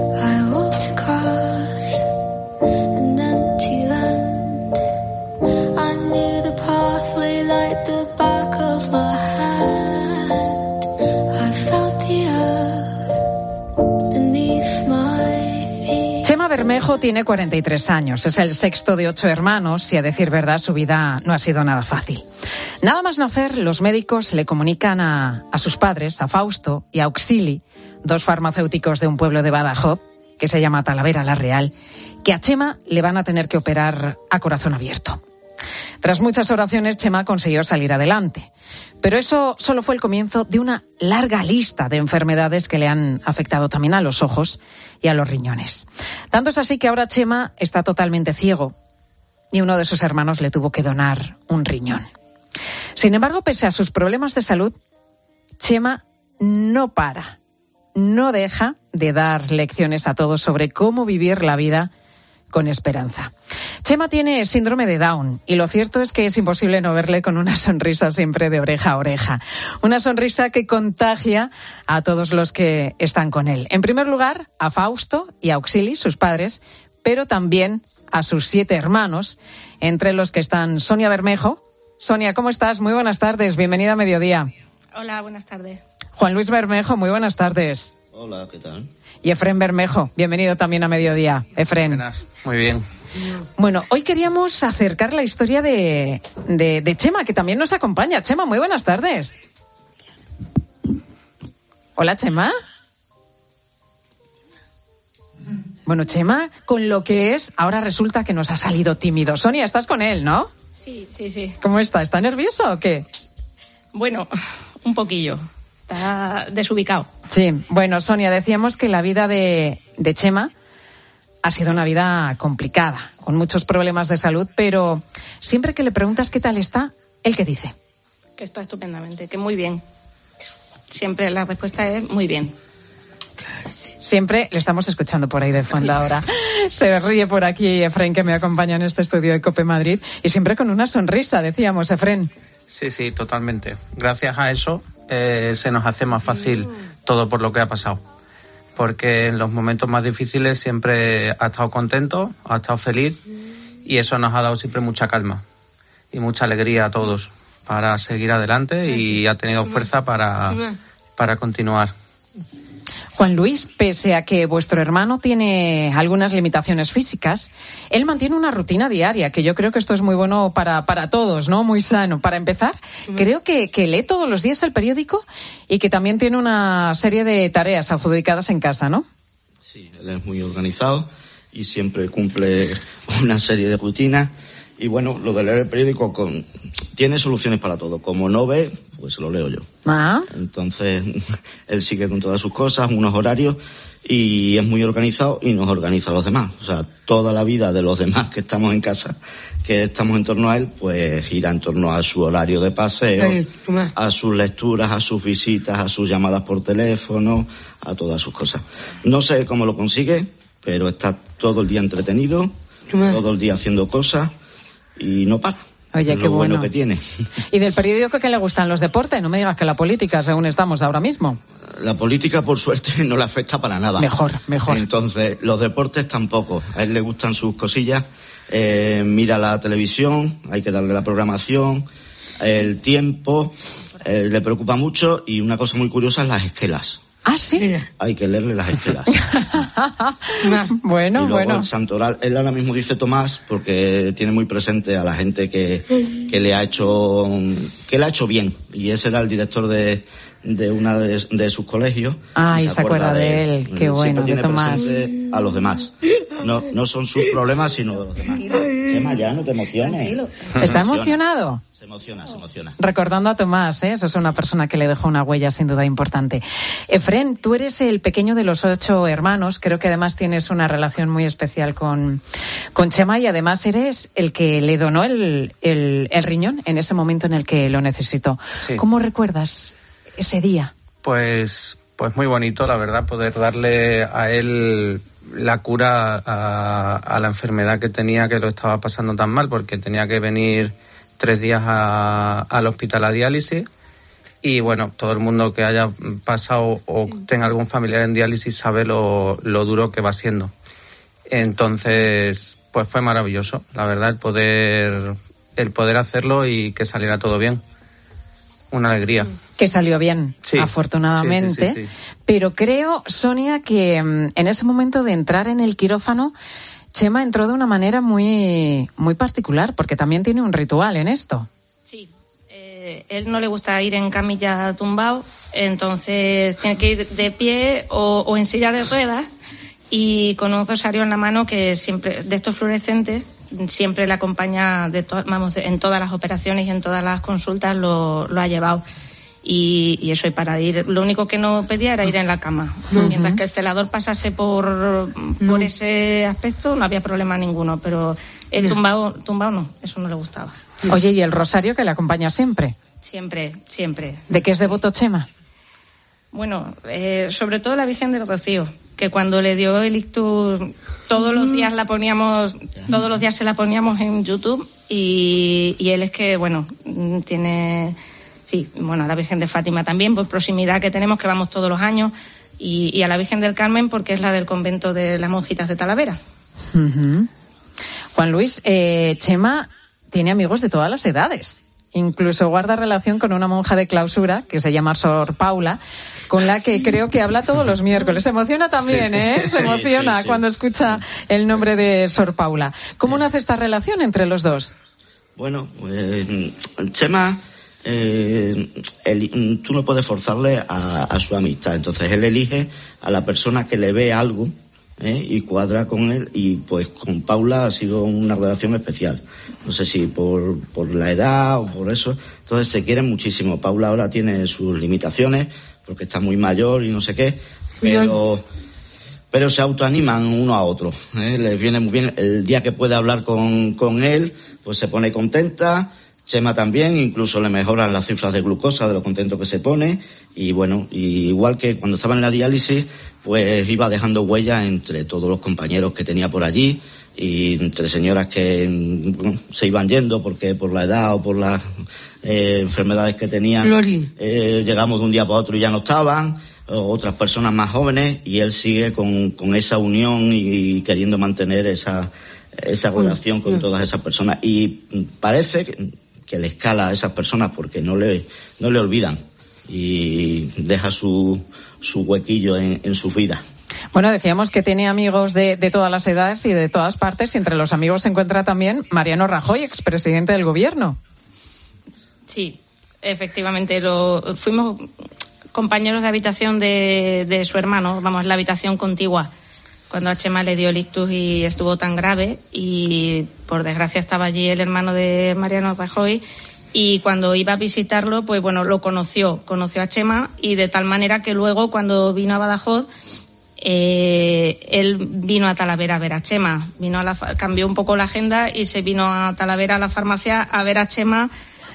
Chema Bermejo tiene cuarenta y tres años, es el sexto de ocho hermanos y, a decir verdad, su vida no ha sido nada fácil. Nada más nacer, los médicos le comunican a, a sus padres, a Fausto y a Auxili, dos farmacéuticos de un pueblo de Badajoz, que se llama Talavera la Real, que a Chema le van a tener que operar a corazón abierto. Tras muchas oraciones, Chema consiguió salir adelante. Pero eso solo fue el comienzo de una larga lista de enfermedades que le han afectado también a los ojos y a los riñones. Tanto es así que ahora Chema está totalmente ciego y uno de sus hermanos le tuvo que donar un riñón. Sin embargo, pese a sus problemas de salud, Chema no para, no deja de dar lecciones a todos sobre cómo vivir la vida con esperanza. Chema tiene síndrome de Down y lo cierto es que es imposible no verle con una sonrisa siempre de oreja a oreja. Una sonrisa que contagia a todos los que están con él. En primer lugar, a Fausto y a Auxili, sus padres, pero también a sus siete hermanos, entre los que están Sonia Bermejo. Sonia, ¿cómo estás? Muy buenas tardes, bienvenida a Mediodía. Hola, buenas tardes. Juan Luis Bermejo, muy buenas tardes. Hola, ¿qué tal? Y Efrén Bermejo, bienvenido también a Mediodía. Efrén. Buenas, muy bien. Bueno, hoy queríamos acercar la historia de, de, de Chema, que también nos acompaña. Chema, muy buenas tardes. Hola, Chema. Bueno, Chema, con lo que es, ahora resulta que nos ha salido tímido. Sonia, estás con él, ¿no? Sí, sí, sí. ¿Cómo está? ¿Está nervioso o qué? Bueno, un poquillo. Está desubicado. Sí, bueno, Sonia, decíamos que la vida de, de Chema ha sido una vida complicada, con muchos problemas de salud, pero siempre que le preguntas qué tal está, ¿él qué dice? Que está estupendamente, que muy bien. Siempre la respuesta es muy bien. Siempre le estamos escuchando por ahí de fondo ahora. Se ríe por aquí Efrén, que me acompaña en este estudio de COPE Madrid, y siempre con una sonrisa, decíamos, Efrén. Sí, sí, totalmente. Gracias a eso eh, se nos hace más fácil todo por lo que ha pasado. porque en los momentos más difíciles siempre ha estado contento, ha estado feliz y eso nos ha dado siempre mucha calma y mucha alegría a todos para seguir adelante y ha tenido fuerza para, para continuar. Juan Luis, pese a que vuestro hermano tiene algunas limitaciones físicas, él mantiene una rutina diaria, que yo creo que esto es muy bueno para, para todos, ¿no? Muy sano. Para empezar, uh-huh. creo que, que lee todos los días el periódico y que también tiene una serie de tareas adjudicadas en casa, ¿no? Sí, él es muy organizado y siempre cumple una serie de rutinas. Y bueno, lo de leer el periódico con... tiene soluciones para todo. Como no ve, pues lo leo yo. Ah. Entonces, él sigue con todas sus cosas, unos horarios, y es muy organizado y nos organiza a los demás. O sea, toda la vida de los demás que estamos en casa, que estamos en torno a él, pues gira en torno a su horario de paseo, a sus lecturas, a sus visitas, a sus llamadas por teléfono, a todas sus cosas. No sé cómo lo consigue, pero está todo el día entretenido, todo el día haciendo cosas y no para. Oye, lo qué bueno. bueno que tiene. ¿Y del periódico qué le gustan los deportes? No me digas que la política, según estamos ahora mismo. La política, por suerte, no le afecta para nada. Mejor, mejor. Entonces, los deportes tampoco. A él le gustan sus cosillas. Eh, mira la televisión, hay que darle la programación, el tiempo, eh, le preocupa mucho, y una cosa muy curiosa es las esquelas. Ah, sí. Hay que leerle las esquelas. Bueno, y luego bueno. El santoral, él ahora mismo dice Tomás porque tiene muy presente a la gente que, que le ha hecho que le ha hecho bien, y ese era el director de de una de, de sus colegios. Ay, se, se acuerda de, de él. Qué bueno, tiene de Tomás. Presente a los demás. No, no son sus problemas, sino de los demás. Chema, ya no te emociones. ¿Está emocionado? Se emociona, se emociona. Recordando a Tomás, ¿eh? Eso es una persona que le dejó una huella sin duda importante. Efren, tú eres el pequeño de los ocho hermanos. Creo que además tienes una relación muy especial con, con Chema, y además eres el que le donó el, el, el riñón en ese momento en el que lo necesitó. Sí. ¿Cómo recuerdas ese día? Pues, pues muy bonito, la verdad, poder darle a él la cura a, a la enfermedad que tenía, que lo estaba pasando tan mal, porque tenía que venir tres días a, al hospital a diálisis. Y bueno, todo el mundo que haya pasado o tenga algún familiar en diálisis sabe lo, lo duro que va siendo. Entonces, pues fue maravilloso, la verdad, el poder, el poder hacerlo y que saliera todo bien. Una alegría. Que salió bien, sí, afortunadamente. Sí, sí, sí, sí. Pero creo, Sonia, que en ese momento de entrar en el quirófano, Chema entró de una manera muy, muy particular, porque también tiene un ritual en esto. Sí, eh, él no le gusta ir en camilla tumbado, entonces tiene que ir de pie o, o en silla de ruedas, y con un rosario en la mano, que siempre, de estos fluorescentes, siempre le acompaña de to- vamos, en todas las operaciones y en todas las consultas lo, lo ha llevado. Y, y eso, y para ir, lo único que no pedía era ir en la cama. Uh-huh. Mientras que el celador pasase por, por ese aspecto, no había problema ninguno, pero el tumbado, tumbado no, eso no le gustaba. Oye, ¿y el rosario que le acompaña siempre? Siempre, siempre. ¿De qué es devoto Chema? Bueno, eh, sobre todo la Virgen del Rocío, que cuando le dio el ictus, todos los días la poníamos, todos los días se la poníamos en YouTube, y, y él es que, bueno, tiene... Sí, bueno, a la Virgen de Fátima también, por proximidad que tenemos, que vamos todos los años, y, y a la Virgen del Carmen, porque es la del convento de las monjitas de Talavera. Uh-huh. Juan Luis, eh, Chema tiene amigos de todas las edades. Incluso guarda relación con una monja de clausura que se llama Sor Paula, con la que creo que habla todos los miércoles. Se emociona también, sí, sí. ¿eh? Se emociona sí, sí, sí. cuando escucha el nombre de Sor Paula. ¿Cómo nace esta relación entre los dos? Bueno, eh, Chema... Eh, él, tú no puedes forzarle a, a su amistad, entonces él elige a la persona que le ve algo, ¿eh? y cuadra con él, y pues con Paula ha sido una relación especial, no sé si por, por la edad o por eso, entonces se quieren muchísimo. Paula ahora tiene sus limitaciones porque está muy mayor y no sé qué, pero pero se autoaniman uno a otro, ¿eh? Les viene muy bien. El día que puede hablar con, con él, pues se pone contenta. Chema también, incluso le mejoran las cifras de glucosa de lo contento que se pone, y bueno, y igual que cuando estaba en la diálisis, pues iba dejando huella entre todos los compañeros que tenía por allí, y entre señoras que bueno, se iban yendo porque por la edad o por las eh, enfermedades que tenían, eh, llegamos de un día para otro y ya no estaban, otras personas más jóvenes, y él sigue con, con esa unión y, y queriendo mantener esa, esa relación con todas esas personas. Y parece que, que le escala a esas personas porque no le, no le olvidan y deja su, su huequillo en, en sus vidas. Bueno, decíamos que tiene amigos de, de todas las edades y de todas partes, y entre los amigos se encuentra también Mariano Rajoy, expresidente del gobierno. Sí, efectivamente, lo, fuimos compañeros de habitación de, de su hermano, vamos, la habitación contigua, cuando a Chema le dio el ictus y estuvo tan grave, y por desgracia estaba allí el hermano de Mariano Rajoy, y cuando iba a visitarlo, pues bueno, lo conoció, conoció a Chema, y de tal manera que luego cuando vino a Badajoz, Eh, él vino a Talavera a ver a Chema, vino a la, cambió un poco la agenda y se vino a Talavera a la farmacia a ver a Chema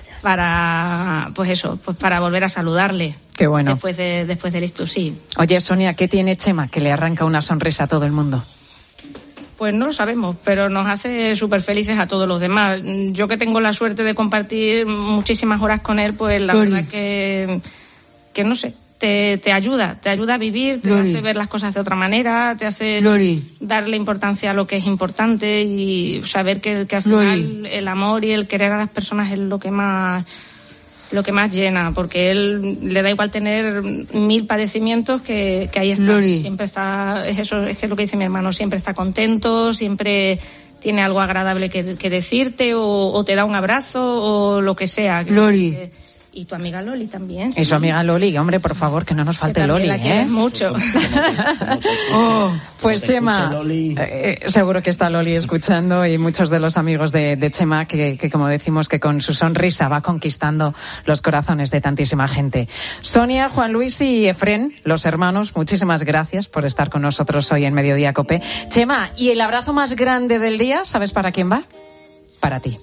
para, pues eso, pues para volver a saludarle. Qué bueno. Después de, después del ictus, sí. Oye, Sonia, ¿qué tiene Chema que le arranca una sonrisa a todo el mundo? Pues no lo sabemos, pero nos hace súper felices a todos los demás. Yo que tengo la suerte de compartir muchísimas horas con él, pues la Loli. verdad que, que no sé. Te, te ayuda, te ayuda a vivir, te Loli. hace ver las cosas de otra manera, te hace Loli. darle importancia a lo que es importante y saber que, que al final Loli. el amor y el querer a las personas es lo que más lo que más llena, porque él le da igual tener mil padecimientos que, que ahí está, Loli. siempre está, es eso, es que es lo que dice mi hermano, siempre está contento, siempre tiene algo agradable que, que decirte o, o te da un abrazo o lo que sea. Loli. Que, Y tu amiga Loli también. Y su amiga Loli, hombre, por favor, que no nos falte que Loli, la ¿eh? quieres mucho. Oh, pues Chema, eh, seguro que está Loli escuchando, y muchos de los amigos de, de Chema que, que, como decimos, que con su sonrisa va conquistando los corazones de tantísima gente. Sonia, Juan Luis y Efrén, los hermanos, muchísimas gracias por estar con nosotros hoy en Mediodía COPE. Chema, ¿y el abrazo más grande del día, sabes para quién va? Para ti.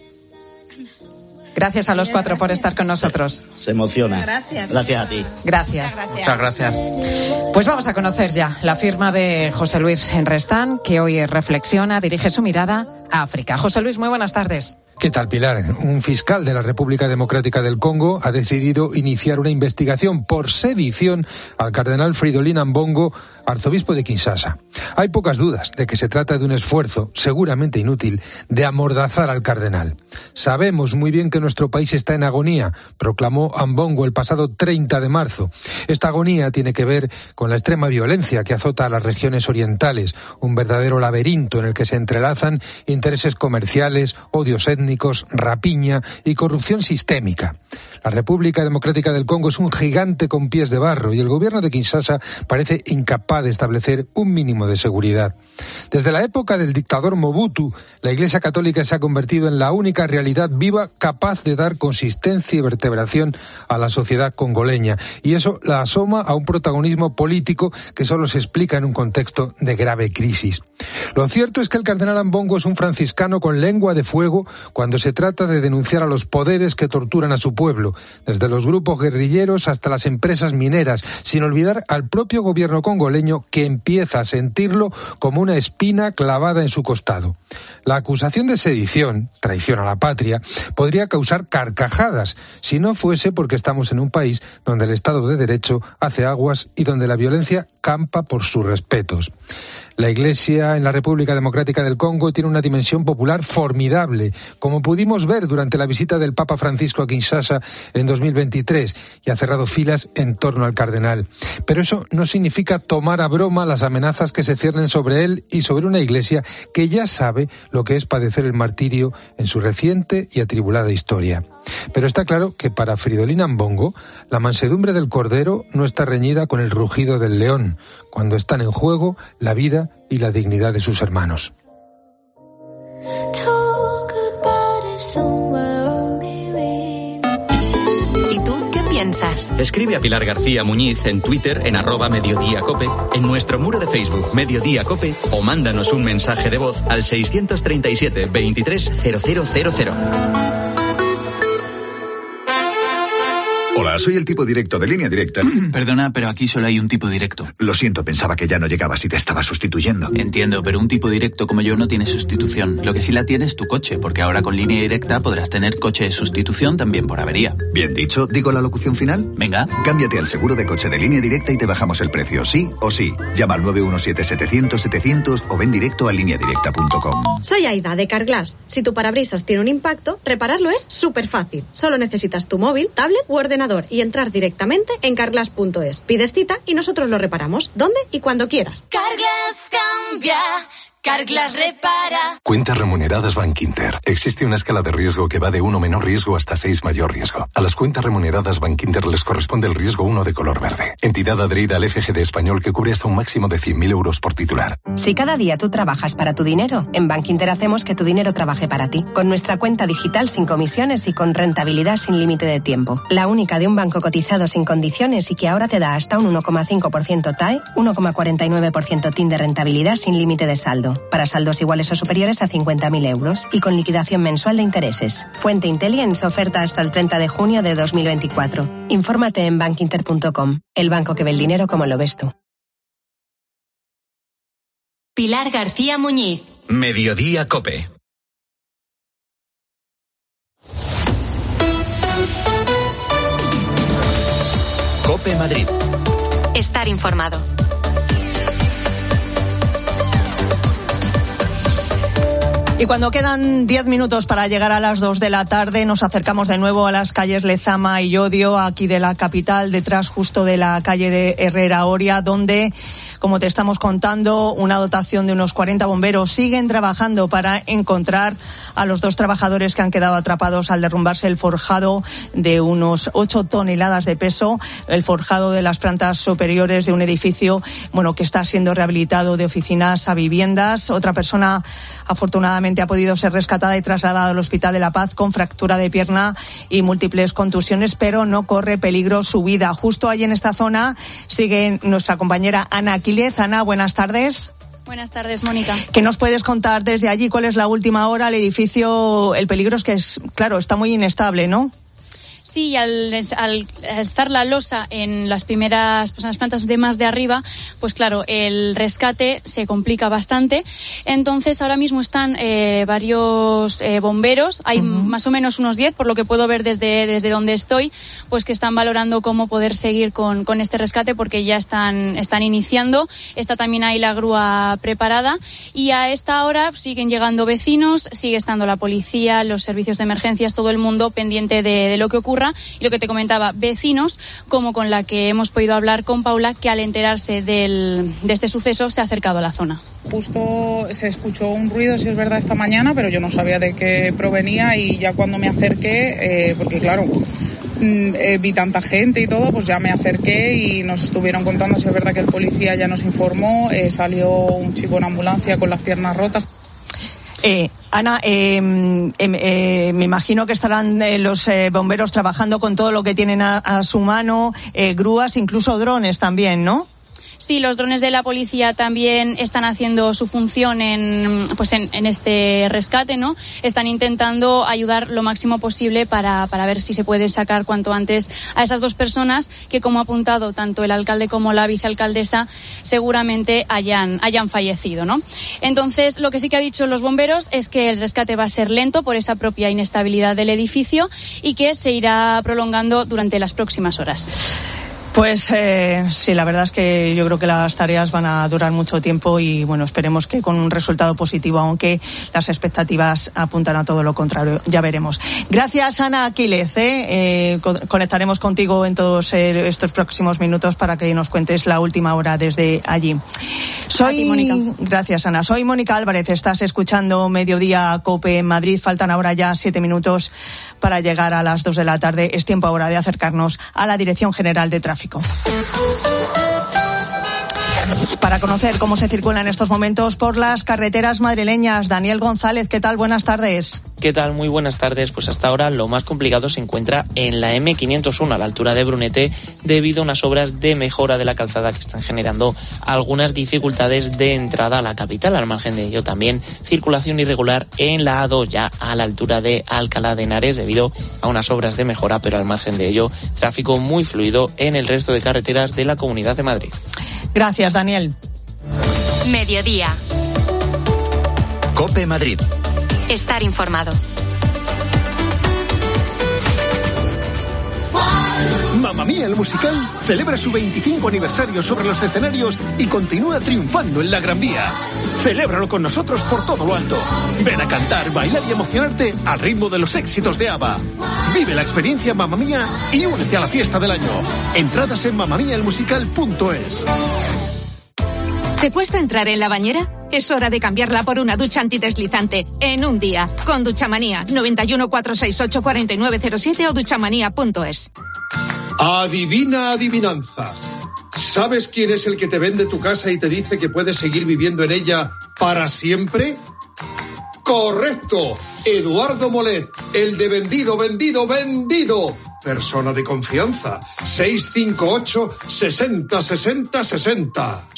Gracias a los cuatro por estar con nosotros. Se, se emociona. Gracias. Gracias a ti. Gracias. Muchas gracias. Pues vamos a conocer ya la firma de José Luis Enrestán, que hoy reflexiona, dirige su mirada a África. José Luis, muy buenas tardes. ¿Qué tal, Pilar? Un fiscal de la República Democrática del Congo ha decidido iniciar una investigación por sedición al cardenal Fridolin Ambongo, arzobispo de Kinshasa. Hay pocas dudas de que se trata de un esfuerzo, seguramente inútil, de amordazar al cardenal. Sabemos muy bien que nuestro país está en agonía, proclamó Ambongo el pasado treinta de marzo. Esta agonía tiene que ver con la extrema violencia que azota a las regiones orientales, un verdadero laberinto en el que se entrelazan intereses comerciales, odios étnicos, rapiña y corrupción sistémica. La República Democrática del Congo es un gigante con pies de barro y el gobierno de Kinshasa parece incapaz de establecer un mínimo de seguridad. Desde la época del dictador Mobutu, la Iglesia Católica se ha convertido en la única realidad viva capaz de dar consistencia y vertebración a la sociedad congoleña, y eso la asoma a un protagonismo político que solo se explica en un contexto de grave crisis. Lo cierto es que el cardenal Ambongo es un franciscano con lengua de fuego cuando se trata de denunciar a los poderes que torturan a su pueblo, desde los grupos guerrilleros hasta las empresas mineras, sin olvidar al propio gobierno congoleño, que empieza a sentirlo como una espina clavada en su costado. La acusación de sedición, traición a la patria, podría causar carcajadas si no fuese porque estamos en un país donde el Estado de Derecho hace aguas y donde la violencia campa por sus respetos. La Iglesia en la República Democrática del Congo tiene una dimensión popular formidable, como pudimos ver durante la visita del Papa Francisco a Kinshasa en dos mil veintitrés, y ha cerrado filas en torno al cardenal. Pero eso no significa tomar a broma las amenazas que se ciernen sobre él y sobre una Iglesia que ya sabe lo que es padecer el martirio en su reciente y atribulada historia. Pero está claro que para Fridolin Ambongo, la mansedumbre del cordero no está reñida con el rugido del león, cuando están en juego la vida y la dignidad de sus hermanos. ¿Y tú qué piensas? Escribe a Pilar García Muñiz en Twitter en arroba Mediodía Cope, en nuestro muro de Facebook Mediodía Cope, o mándanos un mensaje de voz al seiscientos treinta y siete veintitrés cero cero cero cero. Hola, Hola, soy el tipo directo de Línea Directa. Perdona, pero aquí solo hay un tipo directo. Lo siento, pensaba que ya no llegabas y te estaba sustituyendo. Entiendo, pero un tipo directo como yo no tiene sustitución. Lo que sí la tiene es tu coche, porque ahora con Línea Directa podrás tener coche de sustitución también por avería. Bien dicho, ¿digo la locución final? Venga. Cámbiate al seguro de coche de Línea Directa y te bajamos el precio, sí o sí. Llama al nueve uno siete setecientos setecientos o ven directo a línea directa punto com. Soy Aida de Carglass. Si tu parabrisas tiene un impacto, repararlo es súper fácil. Solo necesitas tu móvil, tablet u ordenador y entrar directamente en carglass punto es. Pides cita y nosotros lo reparamos, donde y cuando quieras. Carglass cambia. Carglass repara. Cuentas remuneradas Bankinter. Existe una escala de riesgo que va de uno menor riesgo hasta seis mayor riesgo. A las cuentas remuneradas Bankinter les corresponde el riesgo uno de color verde. Entidad adherida al F G D español que cubre hasta un máximo de cien mil euros por titular. Si cada día tú trabajas para tu dinero, en Bankinter hacemos que tu dinero trabaje para ti. Con nuestra cuenta digital sin comisiones y con rentabilidad sin límite de tiempo. La única de un banco cotizado sin condiciones y que ahora te da hasta un uno coma cinco por ciento T A E, uno coma cuarenta y nueve por ciento T I N de rentabilidad sin límite de saldo. Para saldos iguales o superiores a cincuenta mil euros y con liquidación mensual de intereses. Fuente Intelligence, oferta hasta el treinta de junio de dos mil veinticuatro. Infórmate en bankinter punto com, el banco que ve el dinero como lo ves tú. Pilar García Muñiz. Mediodía COPE. COPE Madrid. Estar informado. Y cuando quedan diez minutos para llegar a las dos de la tarde, nos acercamos de nuevo a las calles Lezama y Llodio, aquí de la capital, detrás justo de la calle de Herrera Oria, donde, como te estamos contando, una dotación de unos cuarenta bomberos siguen trabajando para encontrar a los dos trabajadores que han quedado atrapados al derrumbarse el forjado de unos ocho toneladas de peso, el forjado de las plantas superiores de un edificio, bueno, que está siendo rehabilitado de oficinas a viviendas. Otra persona, afortunadamente, ha podido ser rescatada y trasladada al Hospital de la Paz con fractura de pierna y múltiples contusiones, pero no corre peligro su vida. Justo ahí en esta zona sigue nuestra compañera Ana Aquiles. Ana, buenas tardes. Buenas tardes, Mónica. ¿Qué nos puedes contar desde allí? ¿Cuál es la última hora? El edificio, el peligro es que, es claro, está muy inestable, ¿no? Sí, al, al, al estar la losa en las primeras, pues en las plantas de más de arriba, pues claro, el rescate se complica bastante. Entonces, ahora mismo están eh, varios eh, bomberos, hay uh-huh. más o menos unos diez, por lo que puedo ver desde, desde donde estoy, pues que están valorando cómo poder seguir con, con este rescate, porque ya están, están iniciando. Está también ahí la grúa preparada y a esta hora siguen llegando vecinos, sigue estando la policía, los servicios de emergencias, todo el mundo pendiente de, de lo que ocurre. Y lo que te comentaba, vecinos, como con la que hemos podido hablar con Paula, que al enterarse del, de este suceso se ha acercado a la zona. Justo se escuchó un ruido, si es verdad, esta mañana, pero yo no sabía de qué provenía y ya cuando me acerqué, eh, porque claro, eh, vi tanta gente y todo, pues ya me acerqué y nos estuvieron contando, si es verdad que el policía ya nos informó, eh, salió un chico en ambulancia con las piernas rotas. Eh, Ana, eh, eh, eh, me imagino que estarán eh, los eh, bomberos trabajando con todo lo que tienen a, a su mano, eh, grúas, incluso drones también, ¿no? Sí, los drones de la policía también están haciendo su función en, pues en, en este rescate, ¿no? Están intentando ayudar lo máximo posible para, para ver si se puede sacar cuanto antes a esas dos personas que, como ha apuntado tanto el alcalde como la vicealcaldesa, seguramente hayan, hayan fallecido, ¿no? Entonces, lo que sí que ha dicho los bomberos es que el rescate va a ser lento por esa propia inestabilidad del edificio y que se irá prolongando durante las próximas horas. Pues eh, sí, la verdad es que yo creo que las tareas van a durar mucho tiempo y bueno, esperemos que con un resultado positivo, aunque las expectativas apuntan a todo lo contrario, ya veremos. Gracias, Ana Aquiles, ¿eh? Eh, conectaremos contigo en todos eh, estos próximos minutos para que nos cuentes la última hora desde allí. Soy ti, Mónica. Gracias, Ana. Soy Mónica Álvarez, estás escuchando Mediodía COPE en Madrid. Faltan ahora ya siete minutos para llegar a las dos de la tarde. Es tiempo ahora de acercarnos a la Dirección General de Tráfico. Para conocer cómo se circula en estos momentos por las carreteras madrileñas, Daniel González, ¿qué tal? Buenas tardes. ¿Qué tal? Muy buenas tardes. Pues hasta ahora lo más complicado se encuentra en la eme quinientos uno, a la altura de Brunete, debido a unas obras de mejora de la calzada que están generando algunas dificultades de entrada a la capital. Al margen de ello, también circulación irregular en la A dos, ya a la altura de Alcalá de Henares, debido a unas obras de mejora, pero al margen de ello, tráfico muy fluido en el resto de carreteras de la Comunidad de Madrid. Gracias, Daniel. Mediodía. COPE Madrid. Estar informado. Mamma Mía, el musical, celebra su veinticinco aniversario sobre los escenarios y continúa triunfando en la Gran Vía. Celébralo con nosotros por todo lo alto. Ven a cantar, bailar y emocionarte al ritmo de los éxitos de ABBA. Vive la experiencia Mamma Mía y únete a la fiesta del año. Entradas en mamma mia el musical punto es. ¿Te cuesta entrar en la bañera? Es hora de cambiarla por una ducha antideslizante en un día. Con Duchamanía, noventa y uno, cuatrocientos sesenta y ocho, cuarenta y nueve cero siete o duchamanía punto es. Adivina adivinanza. ¿Sabes quién es el que te vende tu casa y te dice que puedes seguir viviendo en ella para siempre? ¡Correcto! Eduardo Molet, el de vendido, vendido, vendido. Persona de confianza. seis cinco ocho, sesenta, sesenta, sesenta.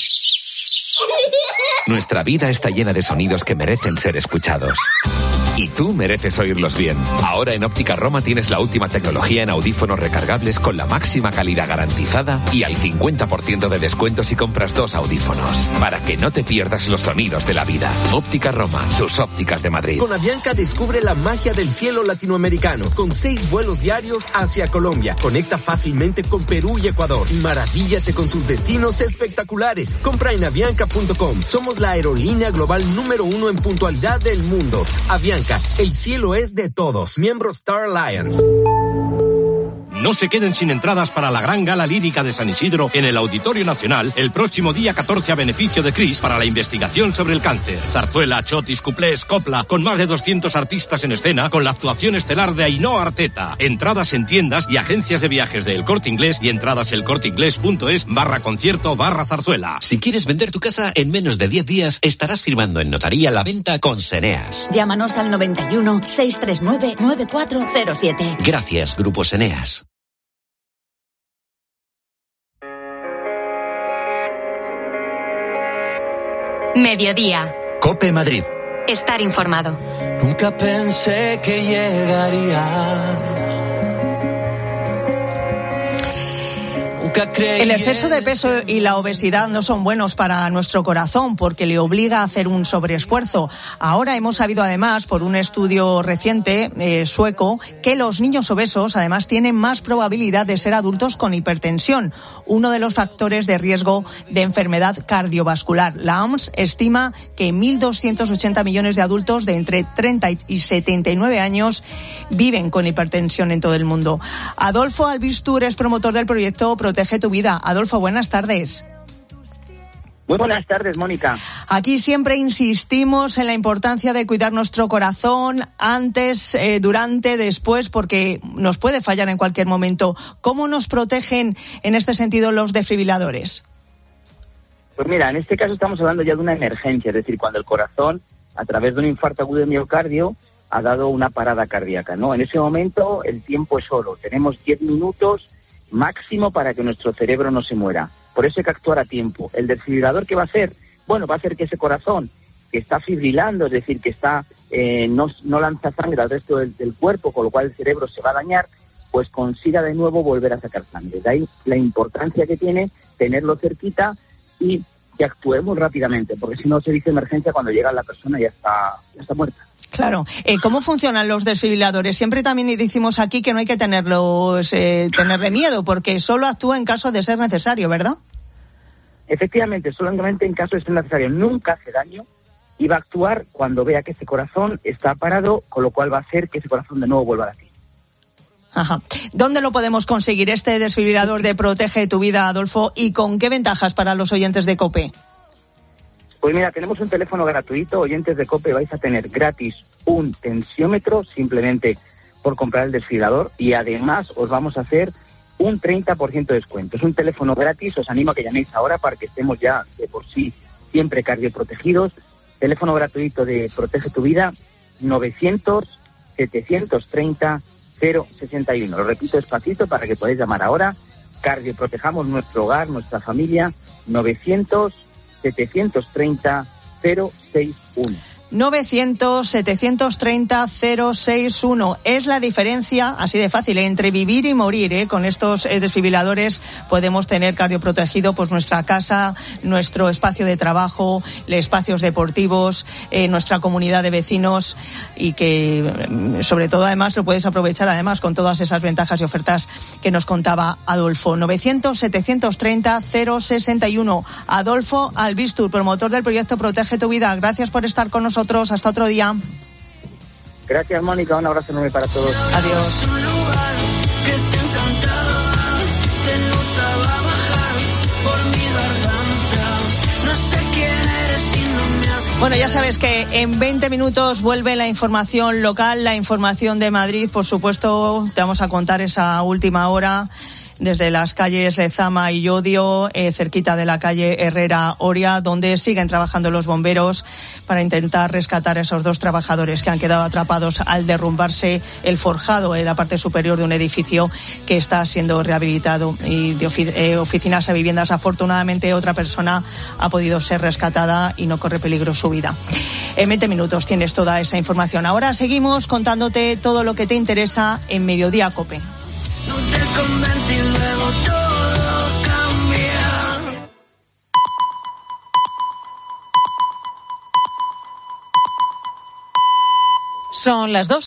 Nuestra vida está llena de sonidos que merecen ser escuchados. Y tú mereces oírlos bien. Ahora en Óptica Roma tienes la última tecnología en audífonos recargables con la máxima calidad garantizada y al cincuenta por ciento de descuento si compras dos audífonos. Para que no te pierdas los sonidos de la vida. Óptica Roma, tus ópticas de Madrid. Con Avianca descubre la magia del cielo latinoamericano. Con seis vuelos diarios hacia Colombia. Conecta fácilmente con Perú y Ecuador. Y maravíllate con sus destinos espectaculares. Compra en avianca punto com. Somos la aerolínea global número uno en puntualidad del mundo. Avianca. El cielo es de todos. Miembro Star Alliance. No se queden sin entradas para la gran gala lírica de San Isidro en el Auditorio Nacional el próximo día catorce a beneficio de CRIS para la investigación sobre el cáncer. Zarzuela, chotis, cuplés, copla, con más de doscientos artistas en escena, con la actuación estelar de Ainhoa Arteta. Entradas en tiendas y agencias de viajes de El Corte Inglés y entradas elcorteinglés.es barra concierto barra zarzuela. Si quieres vender tu casa en menos de diez días, estarás firmando en notaría la venta con Seneas. Llámanos al noventa y uno, seiscientos treinta y nueve, noventa y cuatro cero siete. Gracias, Grupo Seneas. Mediodía. COPE Madrid. Estar informado. Nunca pensé que llegaría. El exceso de peso y la obesidad no son buenos para nuestro corazón porque le obliga a hacer un sobreesfuerzo. Ahora hemos sabido además, por un estudio reciente eh, sueco, que los niños obesos además tienen más probabilidad de ser adultos con hipertensión, uno de los factores de riesgo de enfermedad cardiovascular. La O M S estima que mil doscientos ochenta millones de adultos de entre treinta y setenta y nueve años viven con hipertensión en todo el mundo. Adolfo Albistur es promotor del proyecto Protege tu vida. Adolfo, buenas tardes. Muy buenas tardes, Mónica. Aquí siempre insistimos en la importancia de cuidar nuestro corazón antes, eh, durante, después, porque nos puede fallar en cualquier momento. ¿Cómo nos protegen en este sentido los desfibriladores? Pues mira, en este caso estamos hablando ya de una emergencia, es decir, cuando el corazón, a través de un infarto agudo de miocardio, ha dado una parada cardíaca, ¿no? En ese momento el tiempo es oro. Tenemos diez minutos máximo para que nuestro cerebro no se muera. Por eso hay que actuar a tiempo. ¿El desfibrilador qué va a hacer? Bueno, va a hacer que ese corazón que está fibrilando, es decir, que está eh, no, no lanza sangre al resto del, del cuerpo, con lo cual el cerebro se va a dañar, pues consiga de nuevo volver a sacar sangre. De ahí la importancia que tiene tenerlo cerquita y que actuemos rápidamente, porque si no se dice emergencia cuando llega la persona y ya está, ya está muerta. Claro. Eh, ¿Cómo funcionan los desfibriladores? Siempre también decimos aquí que no hay que tenerlos, eh, tenerle miedo, porque solo actúa en caso de ser necesario, ¿verdad? Efectivamente, solamente en caso de ser necesario. Nunca hace daño y va a actuar cuando vea que ese corazón está parado, con lo cual va a hacer que ese corazón de nuevo vuelva a latir. Ajá. ¿Dónde lo podemos conseguir, este desfibrilador de Protege tu vida, Adolfo? ¿Y con qué ventajas para los oyentes de COPE? Pues mira, tenemos un teléfono gratuito. Oyentes de COPE vais a tener gratis un tensiómetro simplemente por comprar el desfibrilador y además os vamos a hacer un treinta por ciento de descuento. Es un teléfono gratis, os animo a que llaméis ahora para que estemos ya de por sí siempre cardioprotegidos. Teléfono gratuito de Protege tu Vida, novecientos, setecientos treinta, cero sesenta y uno. Lo repito despacito para que podáis llamar ahora. Cardioprotejamos nuestro hogar, nuestra familia, novecientos, setecientos treinta, cero sesenta y uno. novecientos, setecientos treinta, cero sesenta y uno. Es la diferencia, así de fácil, entre vivir y morir, ¿eh? Con estos eh, desfibriladores podemos tener cardioprotegido pues nuestra casa, nuestro espacio de trabajo, espacios deportivos, eh, nuestra comunidad de vecinos, y que sobre todo además lo puedes aprovechar además con todas esas ventajas y ofertas que nos contaba Adolfo. novecientos, setecientos treinta, cero sesenta y uno. Adolfo Albistur, promotor del proyecto Protege tu Vida. Gracias por estar con nosotros. Hasta otro día. Gracias, Mónica. Un abrazo enorme para todos. Adiós. Bueno, ya sabes que en veinte minutos vuelve la información local, la información de Madrid. Por supuesto, te vamos a contar esa última hora desde las calles Lezama y Llodio, eh, cerquita de la calle Herrera Oria, donde siguen trabajando los bomberos para intentar rescatar a esos dos trabajadores que han quedado atrapados al derrumbarse el forjado en la parte superior de un edificio que está siendo rehabilitado, y de ofi- eh, oficinas a viviendas. Afortunadamente otra persona ha podido ser rescatada y no corre peligro su vida. En veinte minutos tienes toda esa información. Ahora seguimos contándote todo lo que te interesa en Mediodía COPE. No te convence y luego todo cambia. Son las dos.